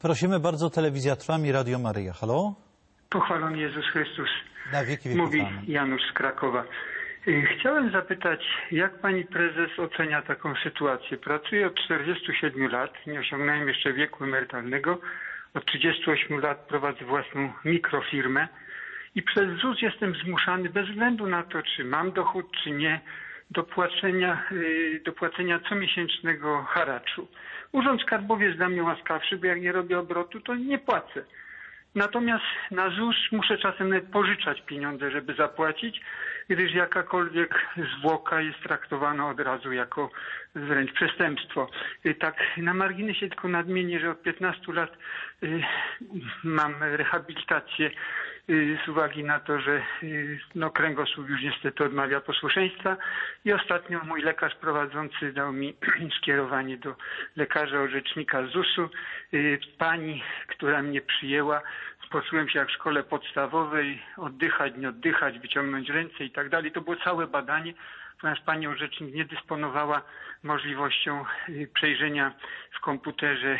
Prosimy bardzo, telewizja Trwam i Radio Maryja. Halo? Pochwalony Jezus Chrystus. Na wieki wieków. Mówi Amen. Janusz z Krakowa. Chciałem zapytać, jak pani prezes ocenia taką sytuację? Pracuję od czterdziestu siedmiu lat, nie osiągnąłem jeszcze wieku emerytalnego. Od trzydziestu ośmiu lat prowadzę własną mikrofirmę i przez Z U S jestem zmuszany, bez względu na to, czy mam dochód, czy nie, do płacenia, do płacenia comiesięcznego haraczu. Urząd Skarbowy jest dla mnie łaskawszy, bo jak nie robię obrotu, to nie płacę. Natomiast na Z U S muszę czasem nawet pożyczać pieniądze, żeby zapłacić, gdyż jakakolwiek zwłoka jest traktowana od razu jako wręcz przestępstwo. Tak na marginesie tylko nadmienię, że od piętnastu lat y, mam rehabilitację y, z uwagi na to, że y, no, kręgosłup już niestety odmawia posłuszeństwa i ostatnio mój lekarz prowadzący dał mi skierowanie do lekarza orzecznika Z U S-u. Y, pani, która mnie przyjęła, poczułem się jak w szkole podstawowej, oddychać, nie oddychać, wyciągnąć ręce i tak dalej. To było całe badanie, ponieważ pani orzecznik nie dysponowała możliwością przejrzenia w komputerze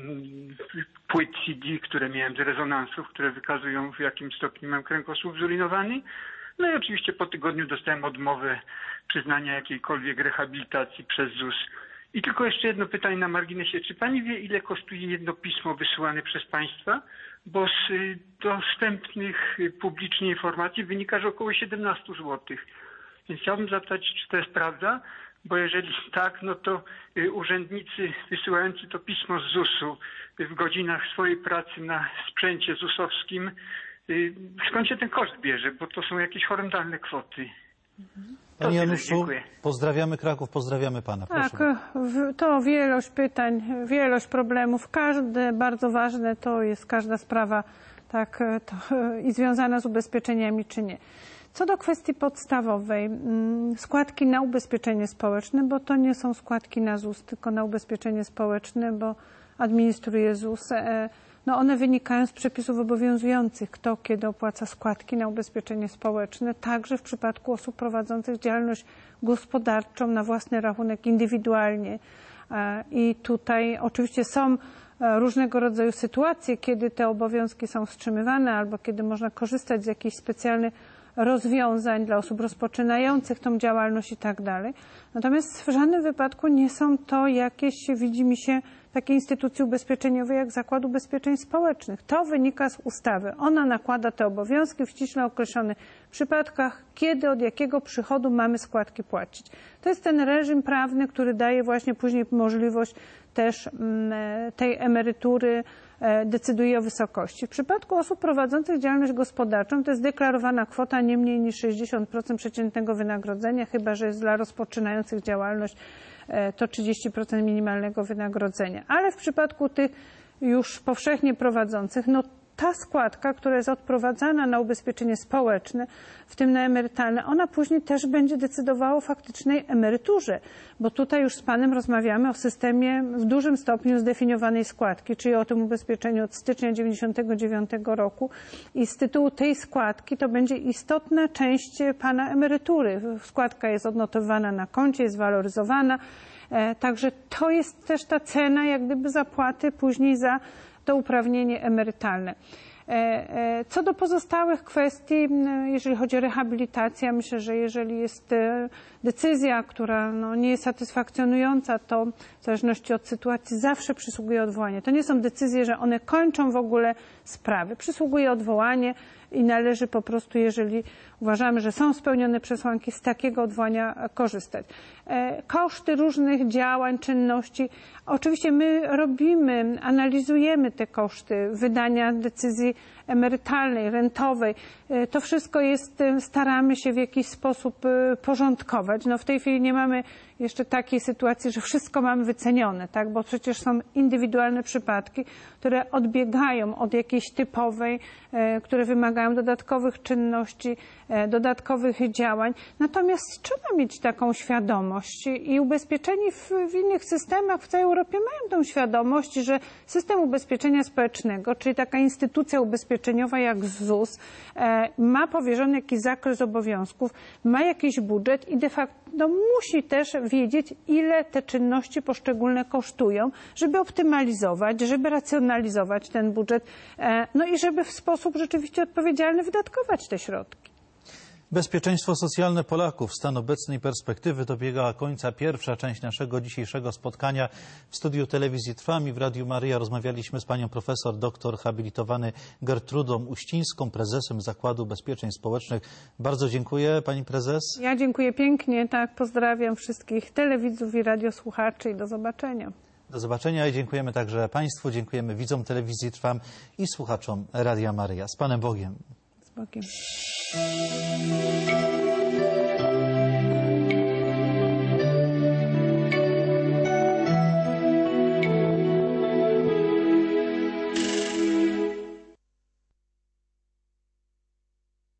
płyt C D, które miałem z rezonansów, które wykazują, w jakim stopniu mam kręgosłup zurinowany. No i oczywiście po tygodniu dostałem odmowę przyznania jakiejkolwiek rehabilitacji przez Z U S. I tylko jeszcze jedno pytanie na marginesie. Czy pani wie, ile kosztuje jedno pismo wysyłane przez państwa? Bo z dostępnych publicznie informacji wynika, że około siedemnaście złotych. Więc chciałbym zapytać, czy to jest prawda? Bo jeżeli tak, no to urzędnicy wysyłający to pismo z Z U S-u w godzinach swojej pracy na sprzęcie Z U S-owskim, skąd się ten koszt bierze? Bo to są jakieś horrendalne kwoty. Panie Januszu, pozdrawiamy Kraków, pozdrawiamy Pana. Proszę. Tak, to wielość pytań, wielość problemów. Każde bardzo ważne to jest każda sprawa tak, to, i związana z ubezpieczeniami czy nie. Co do kwestii podstawowej, składki na ubezpieczenie społeczne, bo to nie są składki na Z U S, tylko na ubezpieczenie społeczne, bo administruje Z U S. No one wynikają z przepisów obowiązujących, kto kiedy opłaca składki na ubezpieczenie społeczne, także w przypadku osób prowadzących działalność gospodarczą na własny rachunek indywidualnie. I tutaj oczywiście są różnego rodzaju sytuacje, kiedy te obowiązki są wstrzymywane albo kiedy można korzystać z jakichś specjalnych rozwiązań dla osób rozpoczynających tą działalność i tak dalej. Natomiast w żadnym wypadku nie są to jakieś, widzi mi się, takie instytucje ubezpieczeniowe jak Zakład Ubezpieczeń Społecznych. To wynika z ustawy. Ona nakłada te obowiązki w ściśle określonych przypadkach, kiedy, od jakiego przychodu mamy składki płacić. To jest ten reżim prawny, który daje właśnie później możliwość też tej emerytury, decyduje o wysokości. W przypadku osób prowadzących działalność gospodarczą to jest deklarowana kwota nie mniej niż sześćdziesiąt procent przeciętnego wynagrodzenia, chyba że jest dla rozpoczynających działalność to trzydzieści procent minimalnego wynagrodzenia. Ale w przypadku tych już powszechnie prowadzących, no ta składka, która jest odprowadzana na ubezpieczenie społeczne, w tym na emerytalne, ona później też będzie decydowała o faktycznej emeryturze, bo tutaj już z Panem rozmawiamy o systemie w dużym stopniu zdefiniowanej składki, czyli o tym ubezpieczeniu od stycznia dziewięćdziesiątego dziewiątego roku i z tytułu tej składki to będzie istotna część Pana emerytury. Składka jest odnotowywana na koncie, jest waloryzowana, także to jest też ta cena jak gdyby zapłaty później za to uprawnienie emerytalne. Co do pozostałych kwestii, jeżeli chodzi o rehabilitację, myślę, że jeżeli jest decyzja, która no, nie jest satysfakcjonująca, to w zależności od sytuacji zawsze przysługuje odwołanie. To nie są decyzje, że one kończą w ogóle sprawy. Przysługuje odwołanie i należy po prostu, jeżeli uważamy, że są spełnione przesłanki, z takiego odwołania korzystać. Koszty różnych działań, czynności. Oczywiście my robimy, analizujemy te koszty wydania decyzji emerytalnej, rentowej. To wszystko jest, staramy się w jakiś sposób porządkować. No w tej chwili nie mamy jeszcze takiej sytuacji, że wszystko mamy wycenione, tak? Bo przecież są indywidualne przypadki, które odbiegają od jakiejś typowej, które wymagają dodatkowych czynności, dodatkowych działań. Natomiast trzeba mieć taką świadomość i ubezpieczeni w, w innych systemach w całej Europie mają tą świadomość, że system ubezpieczenia społecznego, czyli taka instytucja ubezpieczenia ubezpieczeniowa jak Z U S e, ma powierzony jakiś zakres obowiązków, ma jakiś budżet i de facto no, musi też wiedzieć, ile te czynności poszczególne kosztują, żeby optymalizować, żeby racjonalizować ten budżet, e, no i żeby w sposób rzeczywiście odpowiedzialny wydatkować te środki. Bezpieczeństwo socjalne Polaków. Stan obecnej perspektywy dobiega końca pierwsza część naszego dzisiejszego spotkania. W studiu Telewizji Trwam i w Radiu Maryja rozmawialiśmy z panią profesor doktor habilitowany Gertrudą Uścińską, prezesem Zakładu Ubezpieczeń Społecznych. Bardzo dziękuję pani prezes. Ja dziękuję pięknie, tak, pozdrawiam wszystkich telewidzów i radiosłuchaczy i do zobaczenia. Do zobaczenia i dziękujemy także państwu, dziękujemy widzom Telewizji Trwam i słuchaczom Radia Maryja. Z Panem Bogiem. Z Bogiem.